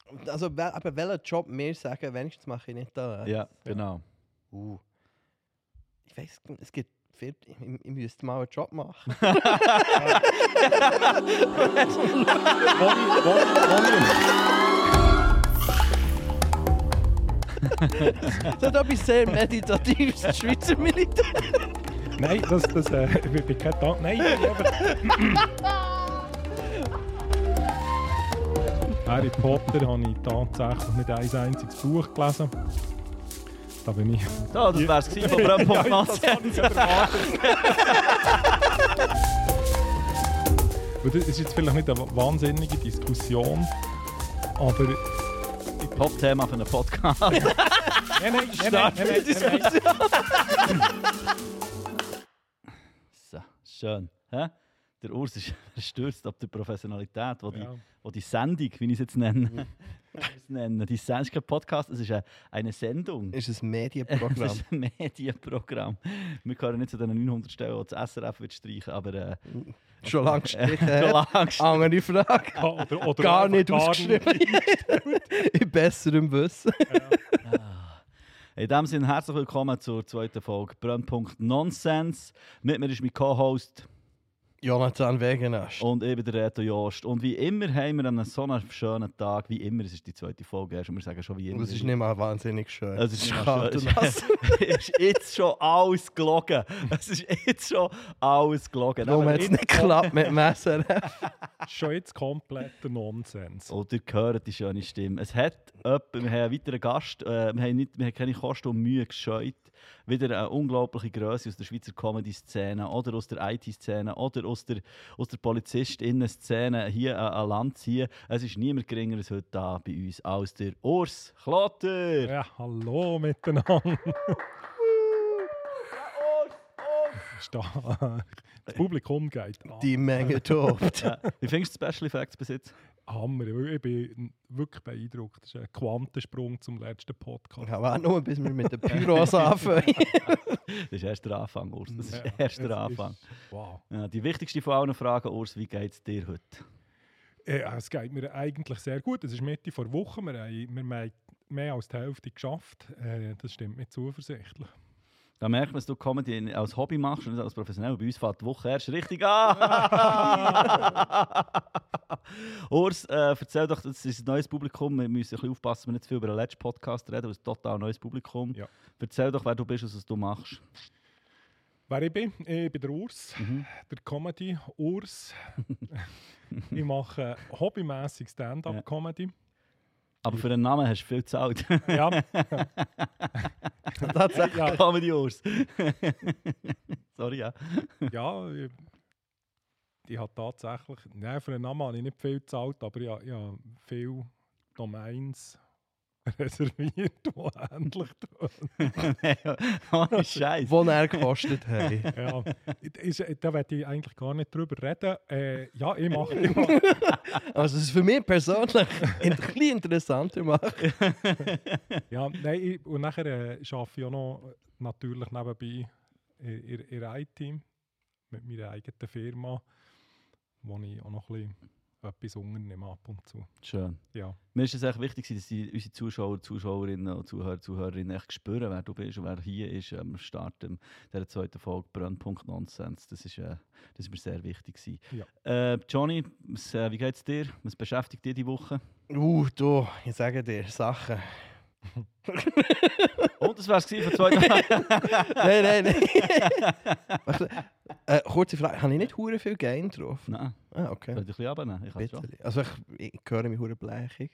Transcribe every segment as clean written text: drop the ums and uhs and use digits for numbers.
Also, aber welchen Job wir sagen, wenigstens mache ich nicht da. Ja, genau. Ich weiss, es gibt viel. Ich müsste mal einen Job machen. Das hat etwas sehr Meditatives, das Schweizer Militär. Nein, das wird kein Tag. Nein, aber... Harry Potter habe ich tatsächlich nicht ein einziges Buch gelesen. Da bin ich... So, das wär's gewesen von Brennpunkt Nonsens. Und das ist jetzt vielleicht nicht eine wahnsinnige Diskussion, aber... Top-Thema für einen Podcast. Nein. So, schön. Hä? Der Urs ist verstürzt ab der Professionalität, wo die Sendung, wie ich es jetzt nenne, die Sendung ist kein Podcast, es ist eine Sendung. Es ist ein Medienprogramm. Es ist ein Medienprogramm. Wir können nicht zu den 900 Stellen, die das SRF wird streichen, aber... Schon lange gestrichen. schon lange Andere Frage. Oder Gar nicht gar ausgeschrieben. In besserem Wissen. In diesem Sinne, herzlich willkommen zur zweiten Folge Brennpunkt Nonsens. Mit mir ist mein Co-Host Jonathan Wegenast. und ich bin der Reto Jost. Und wie immer haben wir an so einem schönen Tag, wie immer, es ist die zweite Folge erst, und wir sagen schon wie immer. Es ist nicht mal wahnsinnig schön. Es ist kalt und nass. Es ist jetzt schon alles gelogen. Es ist jetzt schon alles gelogen. Warum hat es nicht geklappt mit dem SRF? Schon jetzt kompletter Nonsens. Oder gehört die schöne Stimme. Es hat wir haben einen weiteren Gast, wir haben keine Kosten und Mühe gescheut. Wieder eine unglaubliche Grösse aus der Schweizer Comedy-Szene oder aus der IT-Szene oder aus der PolizistInnen-Szene hier an Land ziehen. Es ist niemand geringer als heute da bei uns als der Urs Klotter. Ja, hallo miteinander. Stark. Das Publikum geht an. Die Menge tobt. Ja. Wie findest du die Special Effects bis jetzt? Hammer. Ich bin wirklich beeindruckt. Das ist ein Quantensprung zum letzten Podcast. Ja, warte nur, bis wir mit den Pyros anfangen. Das ist erst der Anfang, Urs. Das ist Ja, erst der es Anfang. ist- Wow. Ja, die wichtigste von allen Fragen, Urs, wie geht es dir heute? Es geht mir eigentlich sehr gut. Es ist Mitte vor Woche. Wir haben mehr als die Hälfte geschafft. Das stimmt mir zuversichtlich. Da merkt man, dass du Comedy als Hobby machst und nicht als professionell. Bei uns fährt die Woche erst richtig an. Urs, erzähl doch, das ist ein neues Publikum. Wir müssen ein bisschen aufpassen, dass wir nicht zu viel über den letzten Podcast reden, weil es ist ein total neues Publikum. Ja. Erzähl doch, wer du bist und was du machst. Wer ich bin? Ich bin der Urs, der Comedy-Urs. Ich mache hobbymäßig Stand-up-Comedy. Aber für den Namen hast du viel gezahlt. Ja. Tatsächlich. Ja, Comedy Urs. Sorry, ja. ja, ich habe tatsächlich, nein, für einen Namen habe ich nicht viel gezahlt, aber ich habe viele Domains reserviert, die ähnlich tun. Ohne Scheiß. Wo er gekostet hat. Ja, da werde ich eigentlich gar nicht drüber reden. Ja, ich mache. Also, es ist für mich persönlich ein bisschen interessanter machen. Ja, nein, und nachher arbeite ich auch noch natürlich nebenbei in IT mit meiner eigenen Firma, wo ich auch noch ein bisschen etwas unternehme ab und zu. Schön. Ja. Mir ist es echt wichtig, dass unsere Zuschauer, Zuschauerinnen und Zuhörer, Zuhörerinnen echt spüren, wer du bist und wer hier ist am Start dieser zweiten Folge Brennpunkt Nonsens. Das ist mir sehr wichtig gewesen. Ja. Johnny, wie geht es dir? Was beschäftigt dich diese Woche? Du, ich sage dir Sachen. Und das wär's gewesen für zwei Tage. Nein. Kurze Frage, habe ich nicht hure viel Game drauf? Nein, Ah, okay. soll ich ein bisschen runternehmen? Ich kann es schon. Bisschen. Also ich höre mich hure blechig.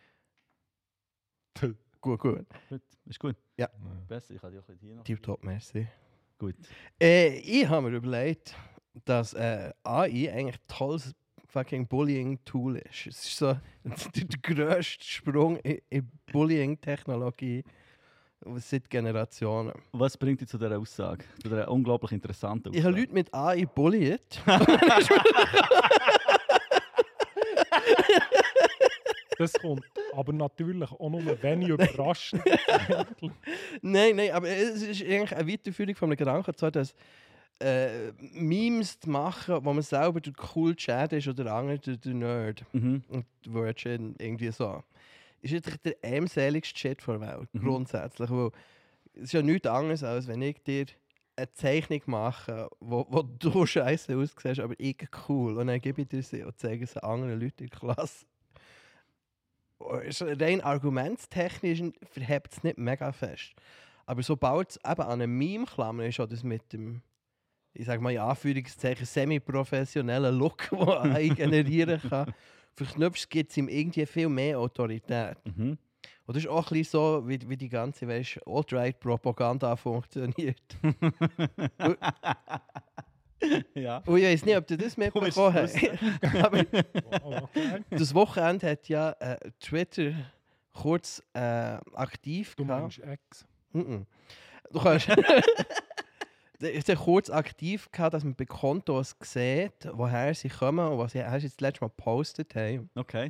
Gut. Gut, ist gut. Ja. Besser, ich kann dich auch ein bisschen hier noch. Tipptopp, merci. Gut. Ich habe mir überlegt, dass AI eigentlich ein tolles fucking Bullying-Tool ist. Es ist so der grösste Sprung in Bullying-Technologie seit Generationen. Was bringt dich zu dieser Aussage? Zu dieser unglaublich interessanten Aussage? Ich habe Leute mit AI bullied. Das kommt aber natürlich auch nur wenig überraschend. Nein, aber es ist eigentlich eine Weiterführung von einem Gedanken, zwar, dass Memes zu machen, wo man selber der cool Chat ist oder der andere der Nerd. Mhm. Und Virgin irgendwie so. ist jetzt der ämseligste Shit der Welt, grundsätzlich. Weil es ist ja nichts anderes, als wenn ich dir eine Zeichnung mache, wo du scheiße aussiehst, aber ich cool. Und dann gebe ich dir sie und zeige sie anderen Leuten in der Klasse. Rein argumentstechnisch verhebt es nicht mega fest. Aber sobald es eben an einem Meme klammern ist, oder das mit dem, ich sage mal in Anführungszeichen, semi-professionellen Look, den ich generieren kann, verknüpft, gibt es ihm irgendwie viel mehr Autorität. Mhm. Und das ist auch ein bisschen so, wie die ganze Alt-Right-Propaganda funktioniert. Ja. Und ich weiß nicht, ob du das mitbekommen hast. Aber Okay. das Wochenende hat ja Twitter kurz aktiv Du gehabt. meinst Ex. Du kannst. Es ist kurz aktiv gehabt, dass man bei Kontos sieht, woher sie kommen und was sie erst das letzte Mal gepostet haben. Okay.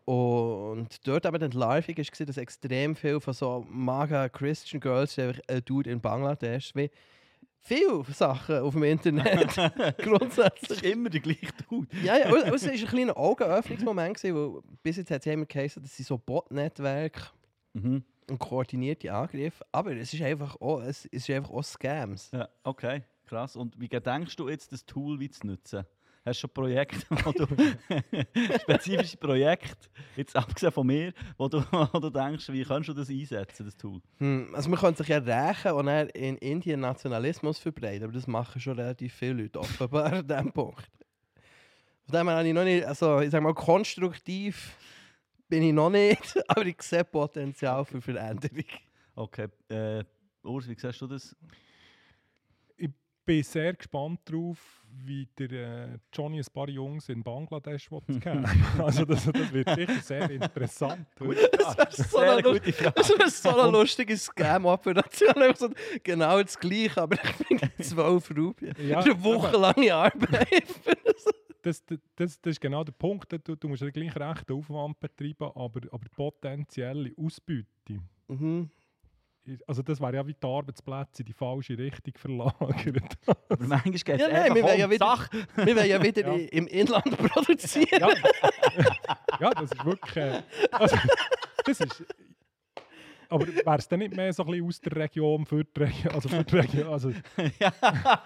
Und dort aber dann live war, dass extrem viel von so MAGA Christian Girls, einfach ein Dude in Bangladesch, wie viele Sachen auf dem Internet Das grundsätzlich. ist immer der gleiche Dude. Ja, ja, und es war ein kleiner Augenöffnungsmoment, weil bis jetzt hat es immer geheißen, dass sie so Bot-Netzwerke Mhm. und koordinierte Angriffe, aber es ist einfach auch Scams. Ja, okay, krass. Und wie gedenkst du jetzt, das Tool wie zu nutzen? Hast du schon Projekte, wo du spezifische Projekte, jetzt abgesehen von mir, wo du denkst, wie kannst du das einsetzen, das Tool? Also man könnte sich ja rächen und dann in Indien Nationalismus verbreiten, aber das machen schon relativ viele Leute offenbar an diesem Punkt. Von dem her habe ich noch nicht, also ich sage mal konstruktiv bin ich noch nicht, aber ich sehe Potenzial für Veränderung. Okay, Urs, wie siehst du das? Ich bin sehr gespannt darauf, wie der Johnny ein paar Jungs in Bangladesch kennen. Also das wird sicher sehr interessant. Das ist so eine so eine lustige Scam-Operation. Einfach so genau das Gleiche, aber ich finde 12 Rupien. Ja, Das ist eine wochenlange Arbeit. Das ist genau der Punkt. Du musst ja gleich rechten Aufwand betreiben, aber potenzielle Ausbeute. Mhm. Also das wäre ja wie die Arbeitsplätze in die falsche Richtung verlagert. Aber manchmal geht es Ja, nein, einfach wir wollen um ja die wieder, Sache. wir wollen ja wieder Ja. im Inland produzieren. Ja, ja, das ist wirklich... also, das ist... Aber wäre es dann nicht mehr so ein bisschen aus der Region für die Region? Also für die Region, also Ja.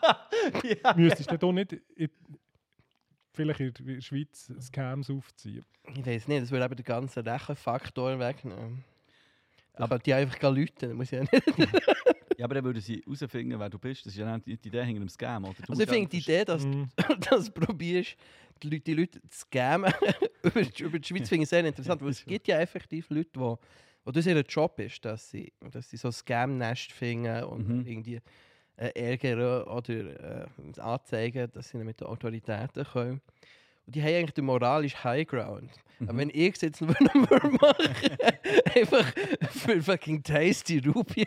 Ja. müsstest du da nicht vielleicht in der Schweiz Scams aufziehen? Ich weiß nicht, das würde eben den ganzen Rechenfaktor wegnehmen. Aber die einfach Leute, muss ich ja nicht. Ja, aber dann würden sie herausfinden, wer du bist. Das ist ja nicht die Idee hinter einem Scam, oder? Du Also ich musst finde die Idee, dass dass du probierst, die Leute zu scammen über die Schweiz, finde ich sehr interessant, weil es gibt ja effektiv Leute, wo das ihr Job ist, dass sie so Scam-Nest finden und irgendwie ärgern oder anzeigen, dass sie nicht mit den Autoritäten können. Und die haben eigentlich den moralischen Highground. Aber wenn ich es jetzt nur mache, einfach für fucking tasty Rupien,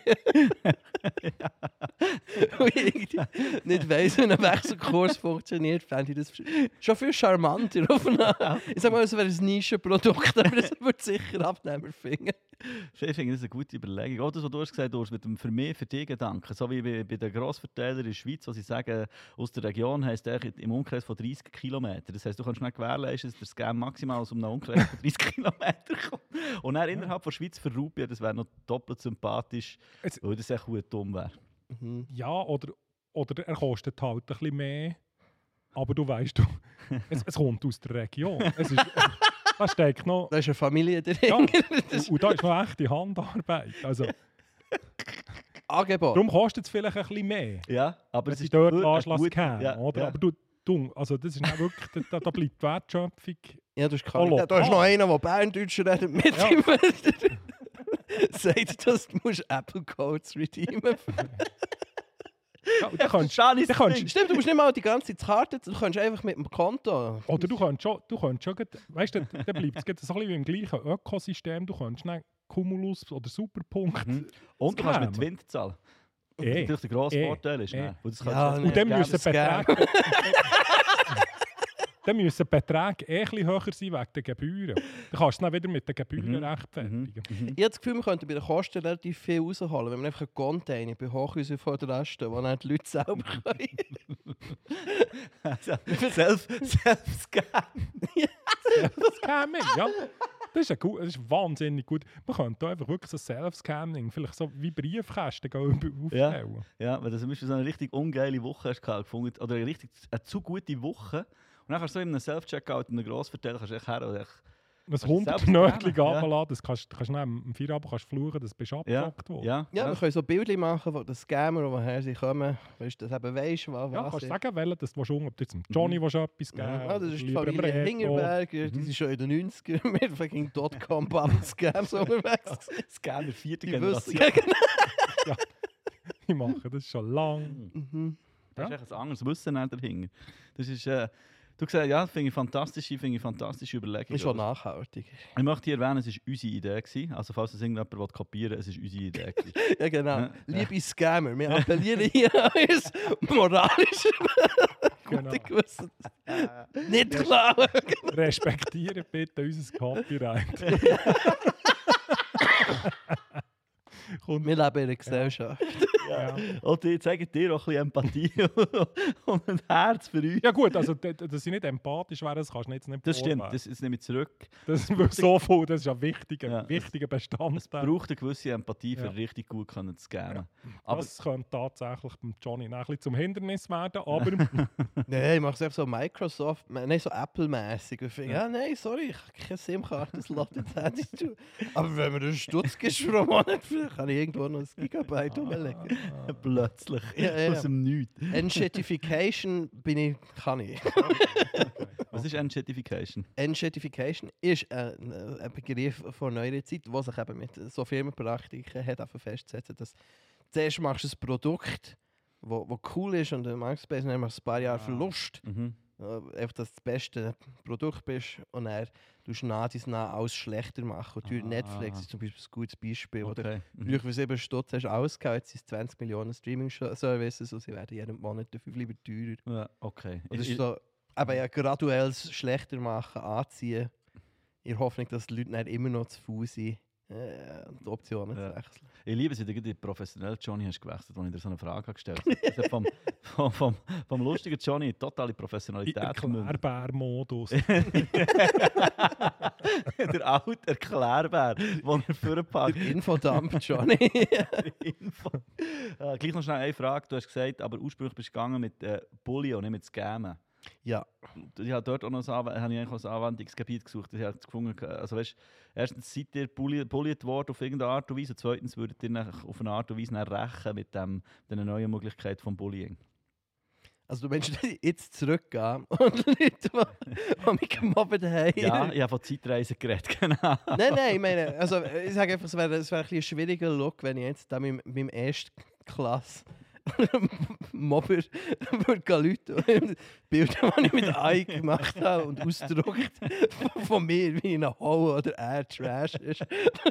und ich irgendwie nicht weiss, wie ein Wechselkurs funktioniert, fände ich das schon viel charmanter. Ich sag mal, es wäre ein Nischenprodukt, aber es würde sicher Abnehmer finden. Ich finde das eine gute Überlegung. Auch das, was du hast gesagt hast, mit dem für mich, für dich Gedanken. So wie bei den Grossverteilern in der Schweiz, wo sie sagen, aus der Region heisst im Umkreis von 30 Kilometern. Das heisst, du kannst nicht gewährleisten, dass der Scam maximal aus einem Umkreis von 30 Kilometern kommt. Und dann innerhalb der Schweiz für Rupien, das wäre noch doppelt sympathisch, weil das echt gut dumm wäre. Ja, oder er kostet halt ein bisschen mehr, aber du weißt, es kommt aus der Region. Es ist, da steckt noch... Da ist eine Familie Ja, dahinter. und da ist noch echte Handarbeit. Also, Angebot. darum kostet es vielleicht ein bisschen mehr. Ja, aber Wenn es sie ist dort gut- Anschluss gut- kennen, ja, oder? ja. Aber also das ist nicht wirklich... Da bleibt die Wertschöpfung... Ja, du hast Oh, keine. Da ist noch einer, der Berndeutsch redet mit Ja. ihm. Sagt, dass du musst Apple Codes redeemen. Ja, und dann kannst, Verstehe ich dann das kannst, Ding. Stimmt, du musst nicht mal die ganze Zeit die Karte, du kannst einfach mit dem Konto. oder du kannst schon weißt du, dann bleibt es so ein bisschen wie im gleichen Ökosystem. Du kannst nicht Cumulus oder Superpunkt. Und du kannst mit Scam. Wind zahlen. Was Eh, natürlich der grosse eh, Vorteil ist. eh. Ne? Und das Ja, kannst du- nee. Und dann Scam, müssen Scam. Beträge... dann müssen Beträge ein bisschen höher sein wegen den Gebühren. Dann kannst du es dann wieder mit den Gebühren rechtfertigen. Ich habe das Gefühl, wir könnten bei den Kosten relativ viel rausholen, wenn wir einfach einen Container bei Hochhäusern vor der Reste, wo dann die Leute selber können. Self-Scam. Das käme ja. Das ist wahnsinnig gut. Man könnte da einfach wirklich so Self-Scanning, vielleicht so wie Briefkästen aufstellen. Ja, wenn du zum Beispiel so eine richtig ungeile Woche hast gefunden, oder eine zu gute Woche, und dann kannst du so in einem Self-Checkout in einem Grossverteiler kannst du echt her oder Das 100 Nötchen runterladen, das kannst du am Feierabend fluchen, das bist abgepackt worden. Ja, Ja, wir können so Bilder machen von den Scammer, woher sie kommen. Weißt du, das eben weisst, was Ja, kannst du ist. sagen, welchen, dass du ob du jetzt dem Johnny etwas geben Ja, das ist die lieber dem Familie Reto. Hingerberger, die sind schon in den 90ern mit fucking Dotcom-Bubble-Scams unterwegs. Scammer 4. Die wissen, Generation. Ja, die machen das schon lange. Mhm. Das ist echt ein anderes Wissen dahinter. Das ist, du gesagt, ja, finde ich fantastische Überlegung. Ist schon nachhaltig. Ich möchte hier erwähnen, es war unsere Idee gewesen. Also falls es irgendjemand kopieren will, es ist unsere Idee gewesen. Ja, genau. Ja. Liebe Scammer, wir appellieren hier an uns moralisch Genau. gute Gewissen. Nicht klauen. Respektiere bitte unser Copyright. Wir leben in einer Gesellschaft. Ja. Und die zeigen dir auch ein bisschen Empathie und ein Herz für uns. Ja gut, also dass sie nicht empathisch wären, das kannst du jetzt nicht Das stimmt, vorwerfen. das nehme ich zurück. Das ist so viel, das ist ein wichtiger Es Bestandteil. braucht eine gewisse Empathie, für Ja. richtig gut können zu scammen. Aber Das könnte tatsächlich beim Johnny noch ein bisschen zum Hindernis werden, aber Nein, ich mache es einfach so Microsoft, nein, so Apple-mäßig. Ja, nein, sorry, ich habe keine SIM-Karte, das lässt jetzt Handy zu. Aber wenn mir einen Stutz gibst pro Monat, kann ich irgendwo noch ein Gigabyte rumlegen. plötzlich Ja, ja. aus dem Nichts. Enshetification kann ich. Was ist Enshetification? Enshetification ist ein Begriff von neuerer Zeit, der sich eben mit so Firmenpraktiken hat festgesetzt, dass zuerst machst du ein Produkt, wo cool ist und im Marktspace nehmen wir ein paar Jahre Verlust. Mhm. Einfach, dass du das beste Produkt bist und dann tust du nach alles schlechter machen. Und durch Netflix ist zum Beispiel ein gutes Beispiel. Oder Okay. früher für 7 Stutz hast du ausgehauen, jetzt sind es 20 Millionen Streaming-Services und sie werden jeden Monat dafür lieber teurer. Ja, okay. Und das ist so, aber ja, graduelles schlechter machen, anziehen, in der Hoffnung, dass die Leute dann immer noch zu faul sind, die Optionen zu wechseln. Ich liebe es, wie du den professionellen Johnny hast gewechselt, als ich dir so eine Frage habe gestellt habe. Das hat vom lustigen Johnny totale Professionalität gemündet. Erklärbär-Modus. Der alte Erklärbär, den er vorpackt. Der Infodump, Johnny. Info. Gleich noch schnell eine Frage. Du hast gesagt, aber ursprünglich bist du gegangen mit Bully und nicht mit Scammen. Ja. Ich habe dort auch noch ein Anwendungsgebiet gesucht. Ich habe gefunden, also weißt, erstens seid ihr bullied worden auf irgendeine Art und Weise, und zweitens würdet ihr auf eine Art und Weise rächen mit dieser neuen Möglichkeit von Bullying. Also du meinst, dass ich jetzt zurückgehen und Leute, die mich gemobbt haben? Ja, ich habe von Zeitreisen geredet, genau. Nein, ich meine, also ich sage einfach, es wäre ein bisschen ein schwieriger Look, wenn ich jetzt da mit meinem Erstklasse Mobber würde Leute Bilder, die ich mit AI gemacht habe und ausgedruckt von mir, wie in einer Hole oder Trash ist.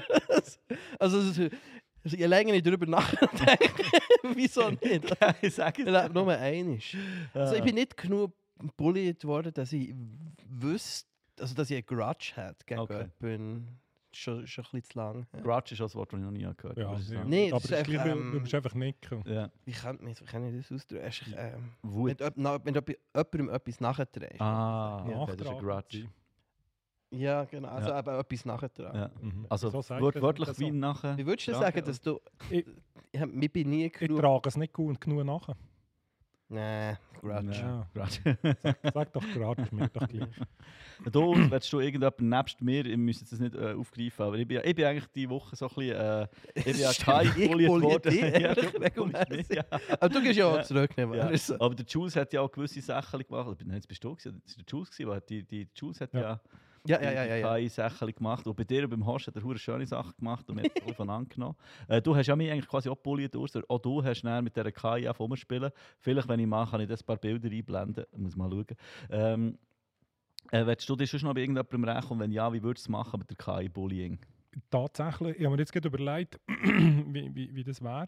Also je länger ich darüber nachdenke, wieso nicht? Ich sage Ich lebe nur einmal. Also ich bin nicht genug bullied worden, dass ich wüsste, also dass ich einen Grudge hatte gegen jemanden. Schon ein bisschen zu lang. Ja. Grudge ist auch das Wort, das ich noch nie gehört habe. Ja, muss ich ja. sagen. Nee, Aber das das ist ist einfach, gleich, du bist einfach nicken. Ja. wie kann ich das ausdrücken? Es ist, Wut. wenn du jemandem etwas nachträgst. Ah, Ja, okay, das ist ein Grudge. Ja, genau. Also Ja. eben etwas nachtragen. Ja. Mhm. Also So sagen wörtlich das wie so. nachher. Wie würdest du Ja, sagen, okay. dass du... Ich- Ich bin nie Ich genug... trage es nicht gut genug nach. Nein, Grudge. Ja. Grudge. Sag doch gerade, ist mir doch gleich. Du, willst du irgendjemanden nebst mir, ich müsste das nicht aufgreifen, aber ich bin eigentlich diese Woche so ein bisschen... ich bin ja kein Ich bullied bully worden. dich Ja, ehrlich du regelmäßig. bullyst mich, ja. Aber du gehst ja auch Ja. zurück, nicht wahr? Ja. Ist so. Aber der Jules hat ja auch gewisse Sachen gemacht. Jetzt bist du gewesen, das war der Jules, gewesen, die Jules hat Ja. ja Ja. keine Sachen gemacht. Und bei dir und beim Horst hat er hure schöne Sachen gemacht und mir hat es von angenommen. Du hast ja mich eigentlich quasi auch bullied, Urs. Auch du hast dann mit dieser KI rumspielen. Vielleicht, wenn ich mache, kann ich das ein paar Bilder einblenden. Ich muss mal schauen. Willst du dich schon noch bei irgendjemandem rächen? Und wenn ja, wie würdest du es machen mit der KI-Bullying? Tatsächlich, ich habe mir jetzt gerade überlegt, wie das wäre.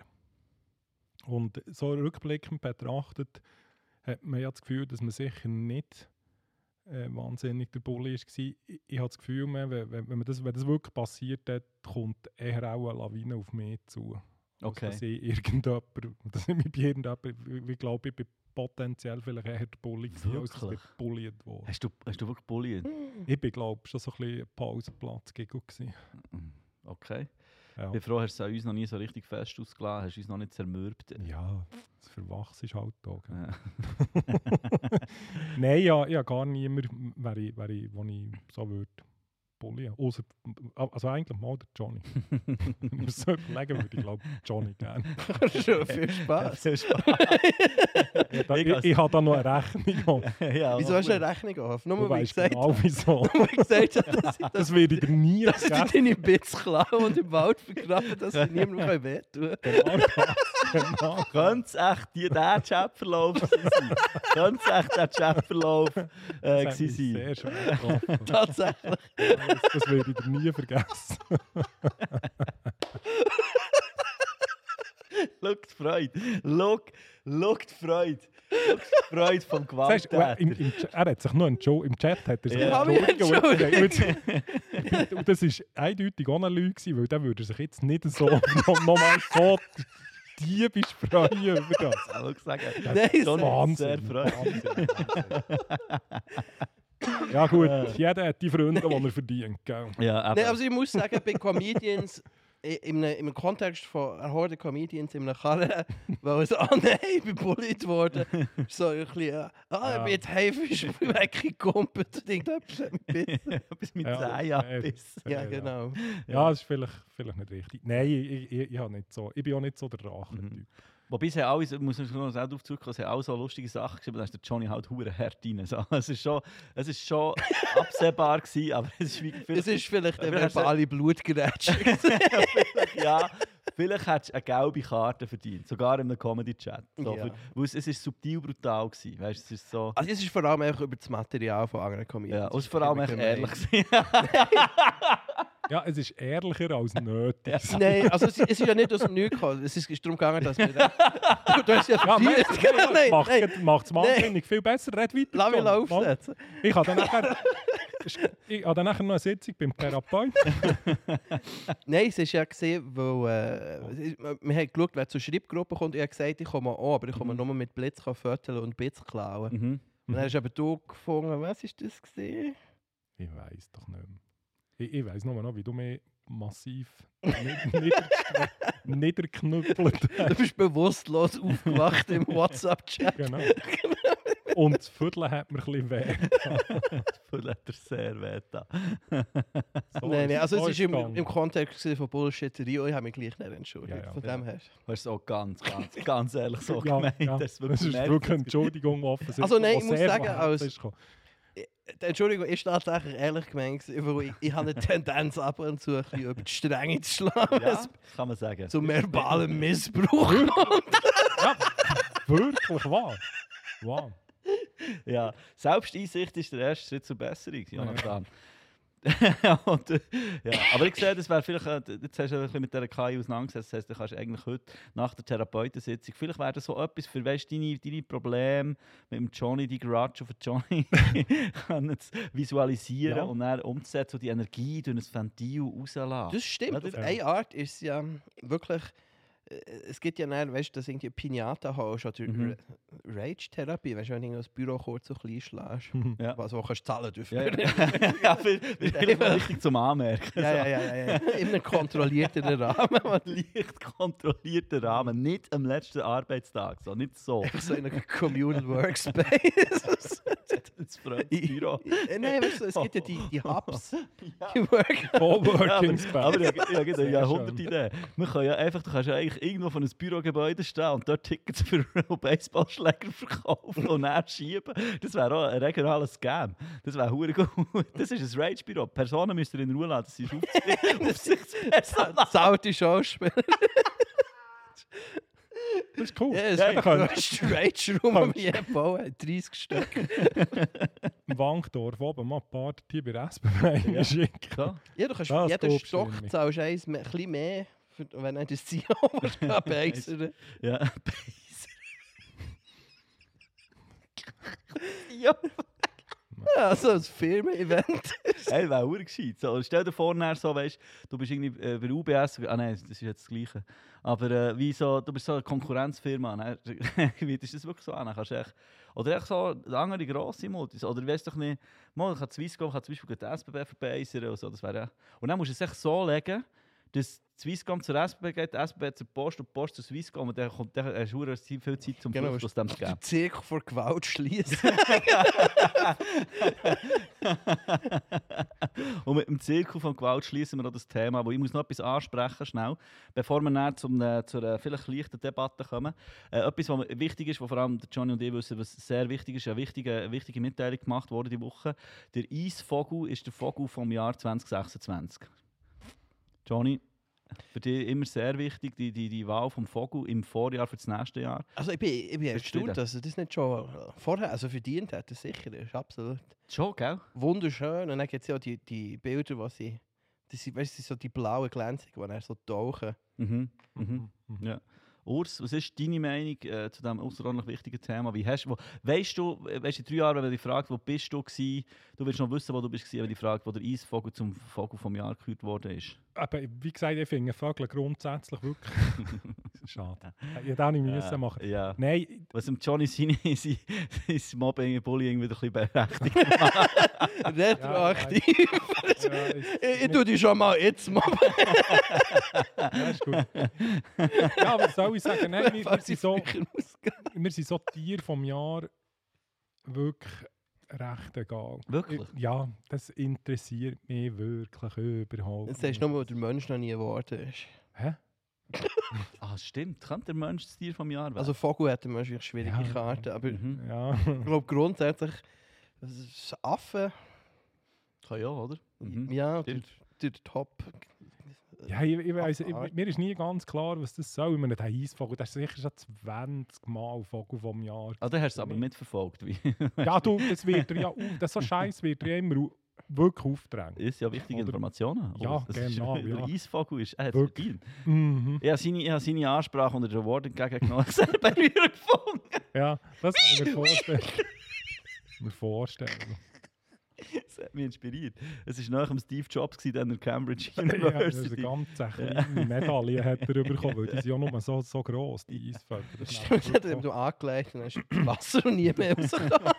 Und so rückblickend betrachtet, hat man ja das Gefühl, dass man sicher nicht wahnsinnig der Bulli war. Ich habe das Gefühl, wenn das wirklich passiert hat, kommt eher auch eine Lawine auf mich zu. Okay. Dass ich mich bei irgendjemandem, ich glaube, ich bin potenziell vielleicht eher der Bulli gewesen, als dass ich Wirklich? gebullied wurde. Hast du wirklich bullied? Ich bin, glaube ich, schon so ein bisschen Pausenplatz-Giggle gewesen. Okay. Ja. Ich bin froh, hast du es an uns noch nie so richtig fest ausgelassen, hast uns noch nicht zermürbt. Ja, das Verwachsen ist halt da. Gell? Ja. Nein, ja, ich habe gar niemand, wo ich so würde bullien. Also eigentlich mal der Johnny. Wenn ich mir so überlegen würde, ich glaube Johnny gerne. Schon viel Spaß. Viel Spaß. Ich habe da noch eine Rechnung. Ja, Wieso hast du eine Rechnung auf? Nur Du weil ich weißt gesagt genau habe, wieso. dass Das werde ich dir nie dass du vergessen. deine Bits klauen und im Wald vergraben, dass sie niemandem wehtun Genau das. Genau. Könnte es echt der Chatverlauf gewesen sein? Könnte es echt der Chatverlauf Das hat mich gewesen sein? sehr schwer getroffen. Tatsächlich. Das werde ich dir nie vergessen. Schau die Freude. Schau die Freude. Schau die Freude vom Sagst, Gewalttäter. er hat sich noch im Chat hat er sich Ja. entschuldigt. Und das war eindeutig auch eine Lüge, gewesen, weil dann würde er sich jetzt nicht so nochmal so diebisch freuen über das. Auch gesagt, Nein, John so- hat sehr Wahnsinn. freut. Ja gut, jeder hat die Freunde, die er verdient. Gell? Ja, Nein, also ich muss sagen, bei Comedians, im Kontext von einer Horde Comedians in einem Karren, weil so, nein, ich bin bullied worden. So ein bisschen, ich bin jetzt Haifisch weggekumpelt und irgendetwas hat mich gebissen. bis mit Ja, 10 abbissen. Ja, genau. Ja, das ist vielleicht nicht richtig. Nein, ich habe nicht so. Ich bin auch nicht so der Drachentyp. Wobei sie haben alle, muss ich noch selbst aufzurückkommen, sie haben auch so lustige Sachen geschrieben, da ist der Johnny halt hure hart rein. So, es ist schon absehbar gewesen, aber es ist wie Es ist vielleicht eine Vielleicht verbale Blutgerätsche. ja, vielleicht hättest du eine gelbe Karte verdient, sogar in einem Comedy-Chat. So, Ja. weil es ist subtil brutal gewesen, weißt, es ist so... Also es ist vor allem einfach über das Material von anderen Comedians. Ja, und es ist vor allem echt ehrlich gewesen. Ja, es ist ehrlicher als nötig. Nein, also es ist ja nicht aus dem Nichts gekommen. Es ist darum gegangen, dass wir... Du hast ja Ja, verdient. macht es wahnsinnig viel besser. Red weiter. Lass mich John. aufsetzen. Ich habe dann nachher noch eine Sitzung beim Therapeuten. Nein, es ist ja gesehen, weil wir haben geschaut, wer zur Schreibgruppe kommt. Ich habe gesagt, ich komme auch, aber ich komme nur mit Blitz föteln und Bits klauen. Mhm. Und dann hast du aber du gefunden, was ist das gesehen? Ich weiß doch nicht mehr. Ich weiss nur noch, wie du mich massiv niederknüppelt Du hast. bist bewusstlos aufgewacht im WhatsApp-Chat. Genau. Und das Viertel hat mir ein bisschen weh. Voll hat er sehr weh da. So Nein, also es ist im gegangen. Kontext von Bullshitterie und ich habe mich gleich nicht entschuldigt. Ja, ja. Von dem her. Du hast es auch ganz ehrlich so Ja, gemeint. ja. Das Es ist gemerkt, wirklich eine Entschuldigung offensichtlich. Also nein, die ich muss sehr sagen, von als- Herzen ist gekommen. Die Entschuldigung ist tatsächlich ehrlich gemeint, weil ich habe eine Tendenz ab und zu ein bisschen über die Stränge zu schlagen, wenn Ja, es kann man sagen. zu verbalem Missbrauch kommt. Ja, wirklich wahr. Wow. Ja, Selbsteinsicht ist der erste Schritt zur Besserung, Jonathan. Und, ja. Aber ich sehe, das wäre vielleicht, jetzt hast du ein bisschen mit dieser KI auseinandergesetzt, das heisst, du kannst eigentlich heute nach der Therapeutensitzung, vielleicht wäre das so etwas für, weißt, deine Probleme mit dem Johnny, die Grudge auf den Johnny, können zu visualisieren Ja. und dann umzusetzen und die Energie durch ein Ventil rauslassen. Das stimmt. Oder? Auf eine Art ist es ja wirklich. Es gibt ja dann, weißt du, dass irgendwie Pinata hast oder Mhm. Rage-Therapie, weißt du, wenn du das Büro kurz so klein schlägst. Ja. Was auch kannst du zahlen dürfen. Ja, ja. Ja, vielleicht mal richtig zum Anmerken. Ja. In einem kontrollierten Rahmen. Leicht kontrollierter Rahmen, nicht am letzten Arbeitstag, so, nicht so. Einfach so in einem Communal Workspace. Das Freundesbüro. Nein, weißt du, es gibt ja die Hubs. Ja. Die Work. Coworking Ja, aber Space. ich habe Sehr ja schön. 100 Ideen. Man kann ja einfach, du kannst ja eigentlich irgendwo von einem Bürogebäude stehen und dort Tickets für Baseballschläger verkaufen und dann schieben. Das wäre auch ein regionales Scam. Das wäre hure gut. Das ist ein Rage-Büro. Personen müsst ihr in Ruhe lassen, das ist Aufsichtspersonal. Saute Schauspieler. Das ist cool. Ja, es Ja, ist ich der kann grösste Rage-Room, den wir je bauen. 30 Stück. im Wankdorf oben mal ein paar die bei der SBB schicken. So. Ja, du kannst Das für jeden glaubst du Stock nicht. zahlst du ein bisschen mehr, wenn du das Ziel willst. Ja, ja. Ja, so ein Firmen-Event. Hey, wäre auch gescheit. So, stell dir vor, so, weißt, du bist irgendwie bei UBS, nein, das ist jetzt das Gleiche. Aber wie so, du bist so eine Konkurrenzfirma, wie ist das wirklich so? Dann kannst du echt, oder echt so andere grosse Multis, oder ich weiss doch nicht, mal kann Swisscom kann zum Beispiel die SBB verbeisern oder so, das wäre ja. Und dann musst du es echt so legen, dass Swisscom zur SBB geht, die SBB zur Post und die Post zur Swisscom und dann hast du viel Zeit zum Flucht aus dem zu geben. Den Zirkel vor Gewalt schließen. Und mit dem Zirkel von Gewalt schließen wir noch das Thema, aber ich muss noch etwas ansprechen, schnell, bevor wir dann zu einer vielleicht leichten Debatte kommen. Etwas, was wichtig ist, was vor allem Johnny und ich wissen, was sehr wichtig ist, eine wichtige Mitteilung gemacht wurde diese Woche. Der Eisvogel ist der Vogel vom Jahr 2026. Johnny, für dich immer sehr wichtig, die Wahl vom Vogel im Vorjahr für das nächste Jahr. Also ich bin erstaunt, dass er das nicht schon vorher verdient hat. Das sicher, das ist absolut Schon, gell? wunderschön. Und dann gibt es ja auch die Bilder, wo sie so die blauen Glänzungen, wo er so tauchen. Ja. Urs, was ist deine Meinung zu diesem außerordentlich wichtigen Thema? Weißt du, in 3 Jahren, wenn man dich fragt, wo bist du gewesen, du willst noch wissen, wo du bist gewesen, wenn die Frage, wo der Eisvogel zum Vogel vom Jahr gekürt worden ist? Aber wie gesagt, ich finde Vögel grundsätzlich wirklich schade. Ich hätte auch nicht müssen machen. Ja. Nein, Was dem Johnny sein Mobbing und Bullying wieder ein bisschen berechtigt macht. Retroaktiv. Ich tue dich schon mal jetzt mal. ja, ist gut. Ja, aber soll ich sagen, nein, wir sind so Tiere vom Jahr wirklich recht egal. Wirklich? Ja, das interessiert mich wirklich überhaupt Jetzt sagst du nur, weil der Mensch noch nie geworden ist. Hä? Ah, stimmt. Könnte der Mensch das Tier vom Jahr werden? Also Vogel hat immer schwierige Ja. Karten, aber Ja. ich glaube grundsätzlich, das ist Affen, Kann ja, oder? ja, Stimmt. der Top. Ja, ich weiss, mir ist nie ganz klar, was das soll. Ich meine, der Eisvogel, das ist sicher schon 20 Mal Vogel vom Jahr. Ah, dann hast du es aber mitverfolgt. Wie? Ja, du, das wird dir ja das so Scheiß wird dir immer wirklich aufdrängen. Ist ja wichtige Oder- Informationen. Ja, das genau, Ist, ja. Der Eisvogel ist Wirklich. verdient. Mhm. Ich habe seine Ansprache unter den Award entgegengenommen. Sehr berührend gefunden. Ja, das kann ich mir vorstellen. Das hat mich inspiriert. Es war nach dem Steve Jobs, dann der Cambridge Ja, eine University. ganz kleine Medaille hat er bekommen, weil die sind ja nur so gross, die Eisvögel. Das ist Stimmt, hat er ihm angelegt und dann ist das Wasser und nie mehr rausgekommen.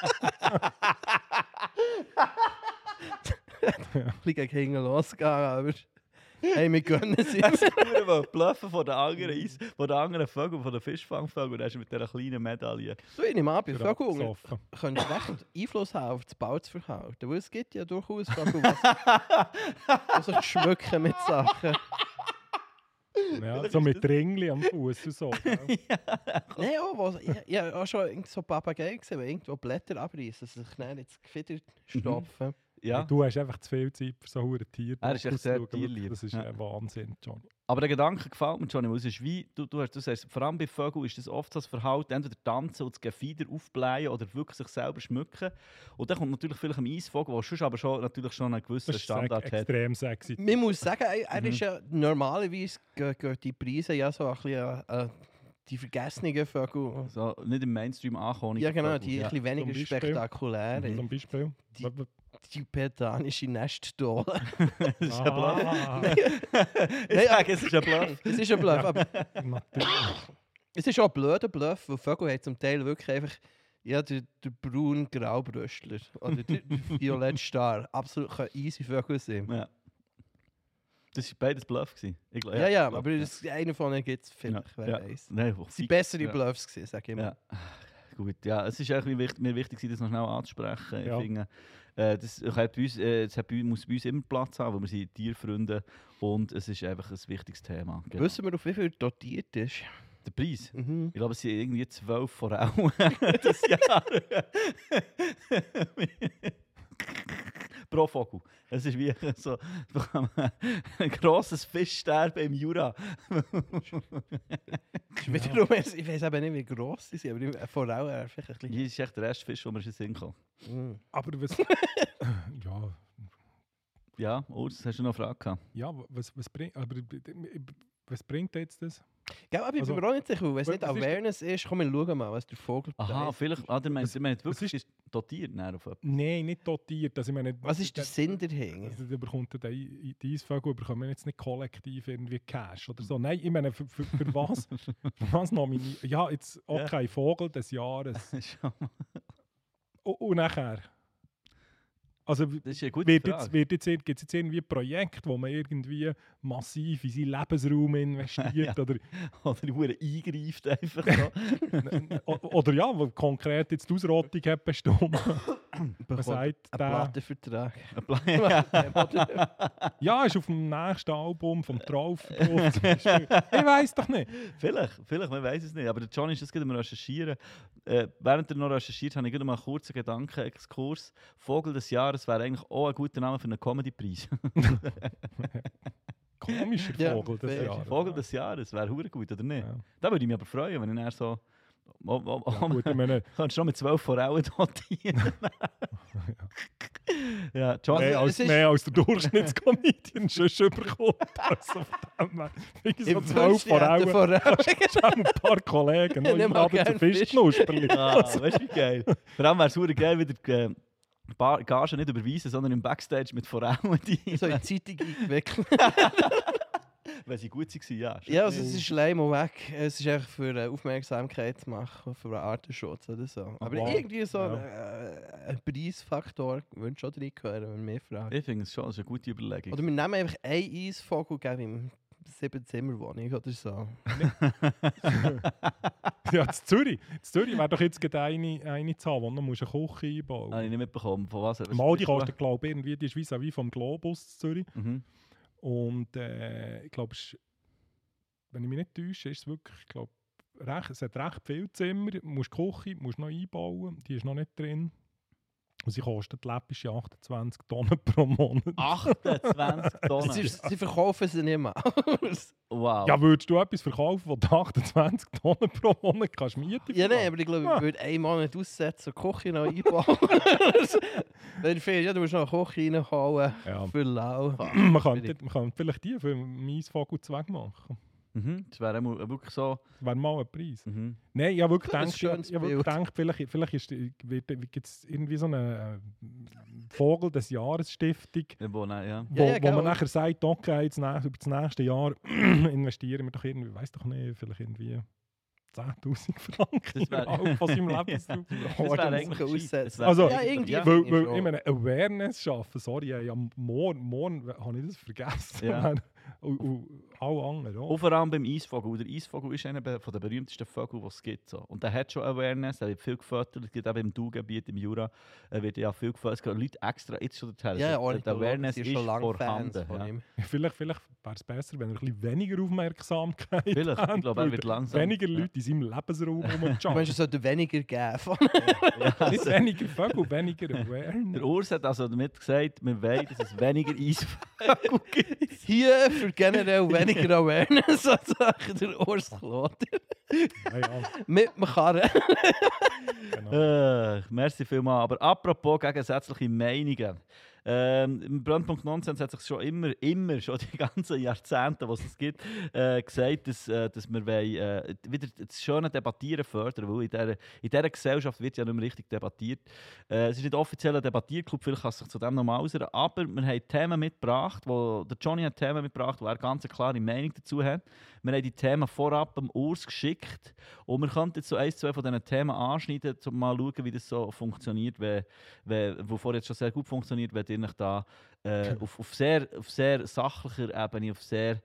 Ein bisschen gegen hinten losgegangen, aber hey, wir gönnen es ihm. Er bluffen von den anderen Vögeln, von den Fischfangvögeln, und dann ist er mit dieser kleinen Medaille. Du, ich nehme an, bei Gerade Vögeln gesoffen. könntest du recht Einfluss haben auf das Balzverhalten. Weil es gibt ja durchaus Vögel, die sich schmücken mit Sachen. Ja, so mit Ringli am Fuß und so. Ja. Nein, ich habe auch schon so Papageien gesehen, die irgendwo Blätter abreißen, dass sie sich dann ins Gefieder stopfen. Ja. Du hast einfach zu viel Zeit für so hure Tiere. Er ist echt sehr zuzuschauen. tierlieb. Das ist Ja. ein Wahnsinn, John. Aber der Gedanke gefällt mir, Johnny, weil es ist wie, du sagst, vor allem bei Vögeln ist das oft so das Verhalten, entweder tanzen und das Gefieder aufblähen oder wirklich sich selber schmücken. Und dann kommt natürlich vielleicht ein Eisvogel, der sonst aber natürlich schon einen gewissen Das ist Standard hat. extrem sexy. Man muss sagen, er ist ja normalerweise gehen die Preise ja so ein bisschen die vergessenen Vögel. So, nicht im Mainstream ankommen. Ja genau, die ein Ja. bisschen weniger Zum Beispiel. spektakulär. Zum Beispiel. Die pedanische Nestdole. Das ist ein Bluff. Ah, Ich sage, es ist ein Bluff. Es ist ein Bluff, aber natürlich. es ist auch ein blöder Bluff, weil Vögel haben zum Teil wirklich einfach ja, der braun-graubrüstler oder der Violettstar. Absolut können easy Vögel sein. Ja. Das war beides Bluff. Gewesen. Ich glaub, Ja, Bluff, aber das, einer von ihnen gibt es vielleicht, wer ja. weiß. Nein, Es waren bessere ja. Bluffs, sage ich immer. Ja. Gut, ja, es ist eigentlich mir wichtig, das noch schnell anzusprechen. Ja. Ich finde, das muss bei uns immer Platz haben, weil wir sind Tierfreunde und es ist einfach ein wichtiges Thema. Genau. Wissen wir, auf wie viel dotiert ist? Der Preis? Mhm. Ich glaube, es sind irgendwie 12 Forellen das Jahr. Pro Vogel. Es ist wie so ein grosses Fischsterben im Jura. Wiederum, ich weiß aber nicht, wie gross sie sind, aber eine Forelle wäre vielleicht ein Hier ist echt der erste Fisch, den wir in den Sinn kommen. bisschen... Aber was. Ja. Ja, Urs, hast du noch eine Frage gehabt? Ja, was bringt jetzt das? Gell, aber ich bin Also, mir auch nicht sicher, wenn es was nicht ist Awareness ist, komm, wir schauen mal, was der Vogel Aha, vielleicht, ihr meint was wirklich ist dotiert auf etwas. Nein, nicht dotiert. Also, ich meine, Was ist der Sinn dahinter? Also, die Eisvögel bekommen jetzt nicht kollektiv irgendwie Cash oder so. Nein, ich meine, für was? Für was nominieren? Ja, jetzt, okay, Vogel des Jahres. Und nachher? Also, Das ist eine gute gibt Frage. es jetzt irgendwie ein Projekt, wo man irgendwie massiv in seinen Lebensraum investiert? Oder Oder Hure eingreift einfach so. oder ja, wo konkret jetzt die Ausrottung hat bestimmt. Man Bekommt sagt, einen der, Plattenvertrag. ja, ist auf dem nächsten Album vom Traufer drauf. zum Beispiel. Ich weiss doch nicht. Vielleicht, man weiß es nicht. Aber der Johnny ist das gerade am Recherchieren. Während er noch recherchiert, habe ich gerade mal einen kurzen Gedankenexkurs. Vogel des Jahres wäre eigentlich auch ein guter Name für einen Comedy-Preis. Komischer Ja, Vogel des fair. Jahres. Vogel des Jahres wäre hure gut, oder nicht? Ja. Da würde ich mich aber freuen, wenn ich dann so... Ja, gut, ich meine, Kannst du noch mit 12 Forellen dotieren? Ja, Johnny... es ist- mehr als der Durchschnittscomedian schon bekommt. Also von dem her, wie so 12 Forellen. Hast auch ein paar Kollegen. Ich Noch nehme auch einladen gerne zu Fischknusperli. Weißt du, wie geil? Vor allem wäre es hure geil, wieder Gage nicht überweisen, sondern im Backstage mit Forellen die... So in die Zeitung eingewickelt. Wenn sie gut waren, ja. Ja, also es ist Leim und weg. Es ist einfach für Aufmerksamkeit zu machen, für einen Artenschutz oder so. Aber wow. irgendwie so Ja. ein Preisfaktor würde schon reingehören, wenn wir fragen. Ich finde es schon, das ist eine gute Überlegung. Oder wir nehmen einfach einen Eisvogel und geben ihm 7 Zimmerwohnung oder so. Ja, in Zürich wäre doch jetzt gerade eine Zahl, wo du noch eine Küche einbauen Habe ich musst. nicht mitbekommen. Von was? Mal, die kostet, glaube ich, irgendwie, die ist vis-à-vis vom Globus in Zürich. Mhm. Und ich glaube, wenn ich mich nicht täusche, ist es wirklich, ich glaube, es hat recht viele Zimmer. Du musst die Küche musst noch einbauen, die ist noch nicht drin. Und sie kostet läppische 28 Tonnen pro Monat. 28 Tonnen. Sie verkaufen sie nicht mal. Wow. Ja, würdest du etwas verkaufen, wo du 28 Tonnen pro Monat kannst mieten? Ja, nein, aber ich glaube, ich würde einen Monat aussetzen und die Küche noch einbauen. Wenn viel, ja, du musst noch eine Küche reinhauen Ja. für Lau. man könnte vielleicht die für meinen Vogel-Zweck machen. Mhm. Das wäre wirklich so... Das wäre mal ein Preis. Mhm. Nein, ich habe wirklich Das ist ein gedacht, schönes vielleicht gibt es irgendwie so eine Vogel des Jahres Stiftung, Ja. wo Ja, man genau. nachher sagt, okay, jetzt über das nächste Jahr investieren wir doch irgendwie, weiß doch nicht, vielleicht irgendwie 10'000 Franken Das wär- innerhalb von seinem Lebensraum. Das wäre eigentlich aussetzen. das wär- Also, Ja, irgendwie ja. finde Weil schon. ich meine, Awareness schaffen, sorry, ja, morgen habe ich das vergessen. Ja. Und alle anderen auch. Und vor allem beim Eisvogel. Der Eisvogel ist einer der berühmtesten Vögel, die es gibt. So. Und der hat schon Awareness, er wird viel gefüttert, gerade auch im Dau-Gebiet, im Jura, wird ja viel gefüttert. Es gehen Leute extra jetzt schon dorthin. Ja, Also, die Awareness sind ist schon lange vorhanden. Fans von Ja. ihm. Vielleicht wäre es besser, wenn er ein bisschen weniger Aufmerksamkeit Vielleicht, hat, ich glaube, er weil wird langsam... weniger Leute in seinem Lebensraum Du rumjumpen. meinst, es sollte weniger geben von Ja, Nicht weniger Vögel, weniger Awareness. der Urs hat also damit gesagt, wir wollen, dass es weniger Eisvögel gibt. Hier für generell weniger Awareness als der Urs Kloter. Ja, ja, Mit dem Karren. genau. Merci vielmals. Aber apropos gegensätzliche Meinungen. Im Brandpunkt Nonsens hat sich schon immer, schon die ganzen Jahrzehnte, die es gibt, gesagt, dass wir wollen, wieder das schöne Debattieren fördern, weil in dieser Gesellschaft wird ja nicht mehr richtig debattiert. Es ist nicht offiziell ein Debattierclub, vielleicht kann sich zu dem nochmal äußern, aber wir haben Themen mitgebracht, der Johnny hat Themen mitgebracht, wo er ganz eine klare Meinung dazu hat. Wir haben die Themen vorab dem Urs geschickt und wir könnten jetzt so 1-2 von diesen Themen anschneiden, um mal zu schauen, wie das so funktioniert, wovor jetzt schon sehr gut funktioniert, wenn ihr euch da auf sehr sachlicher Ebene, auf sehr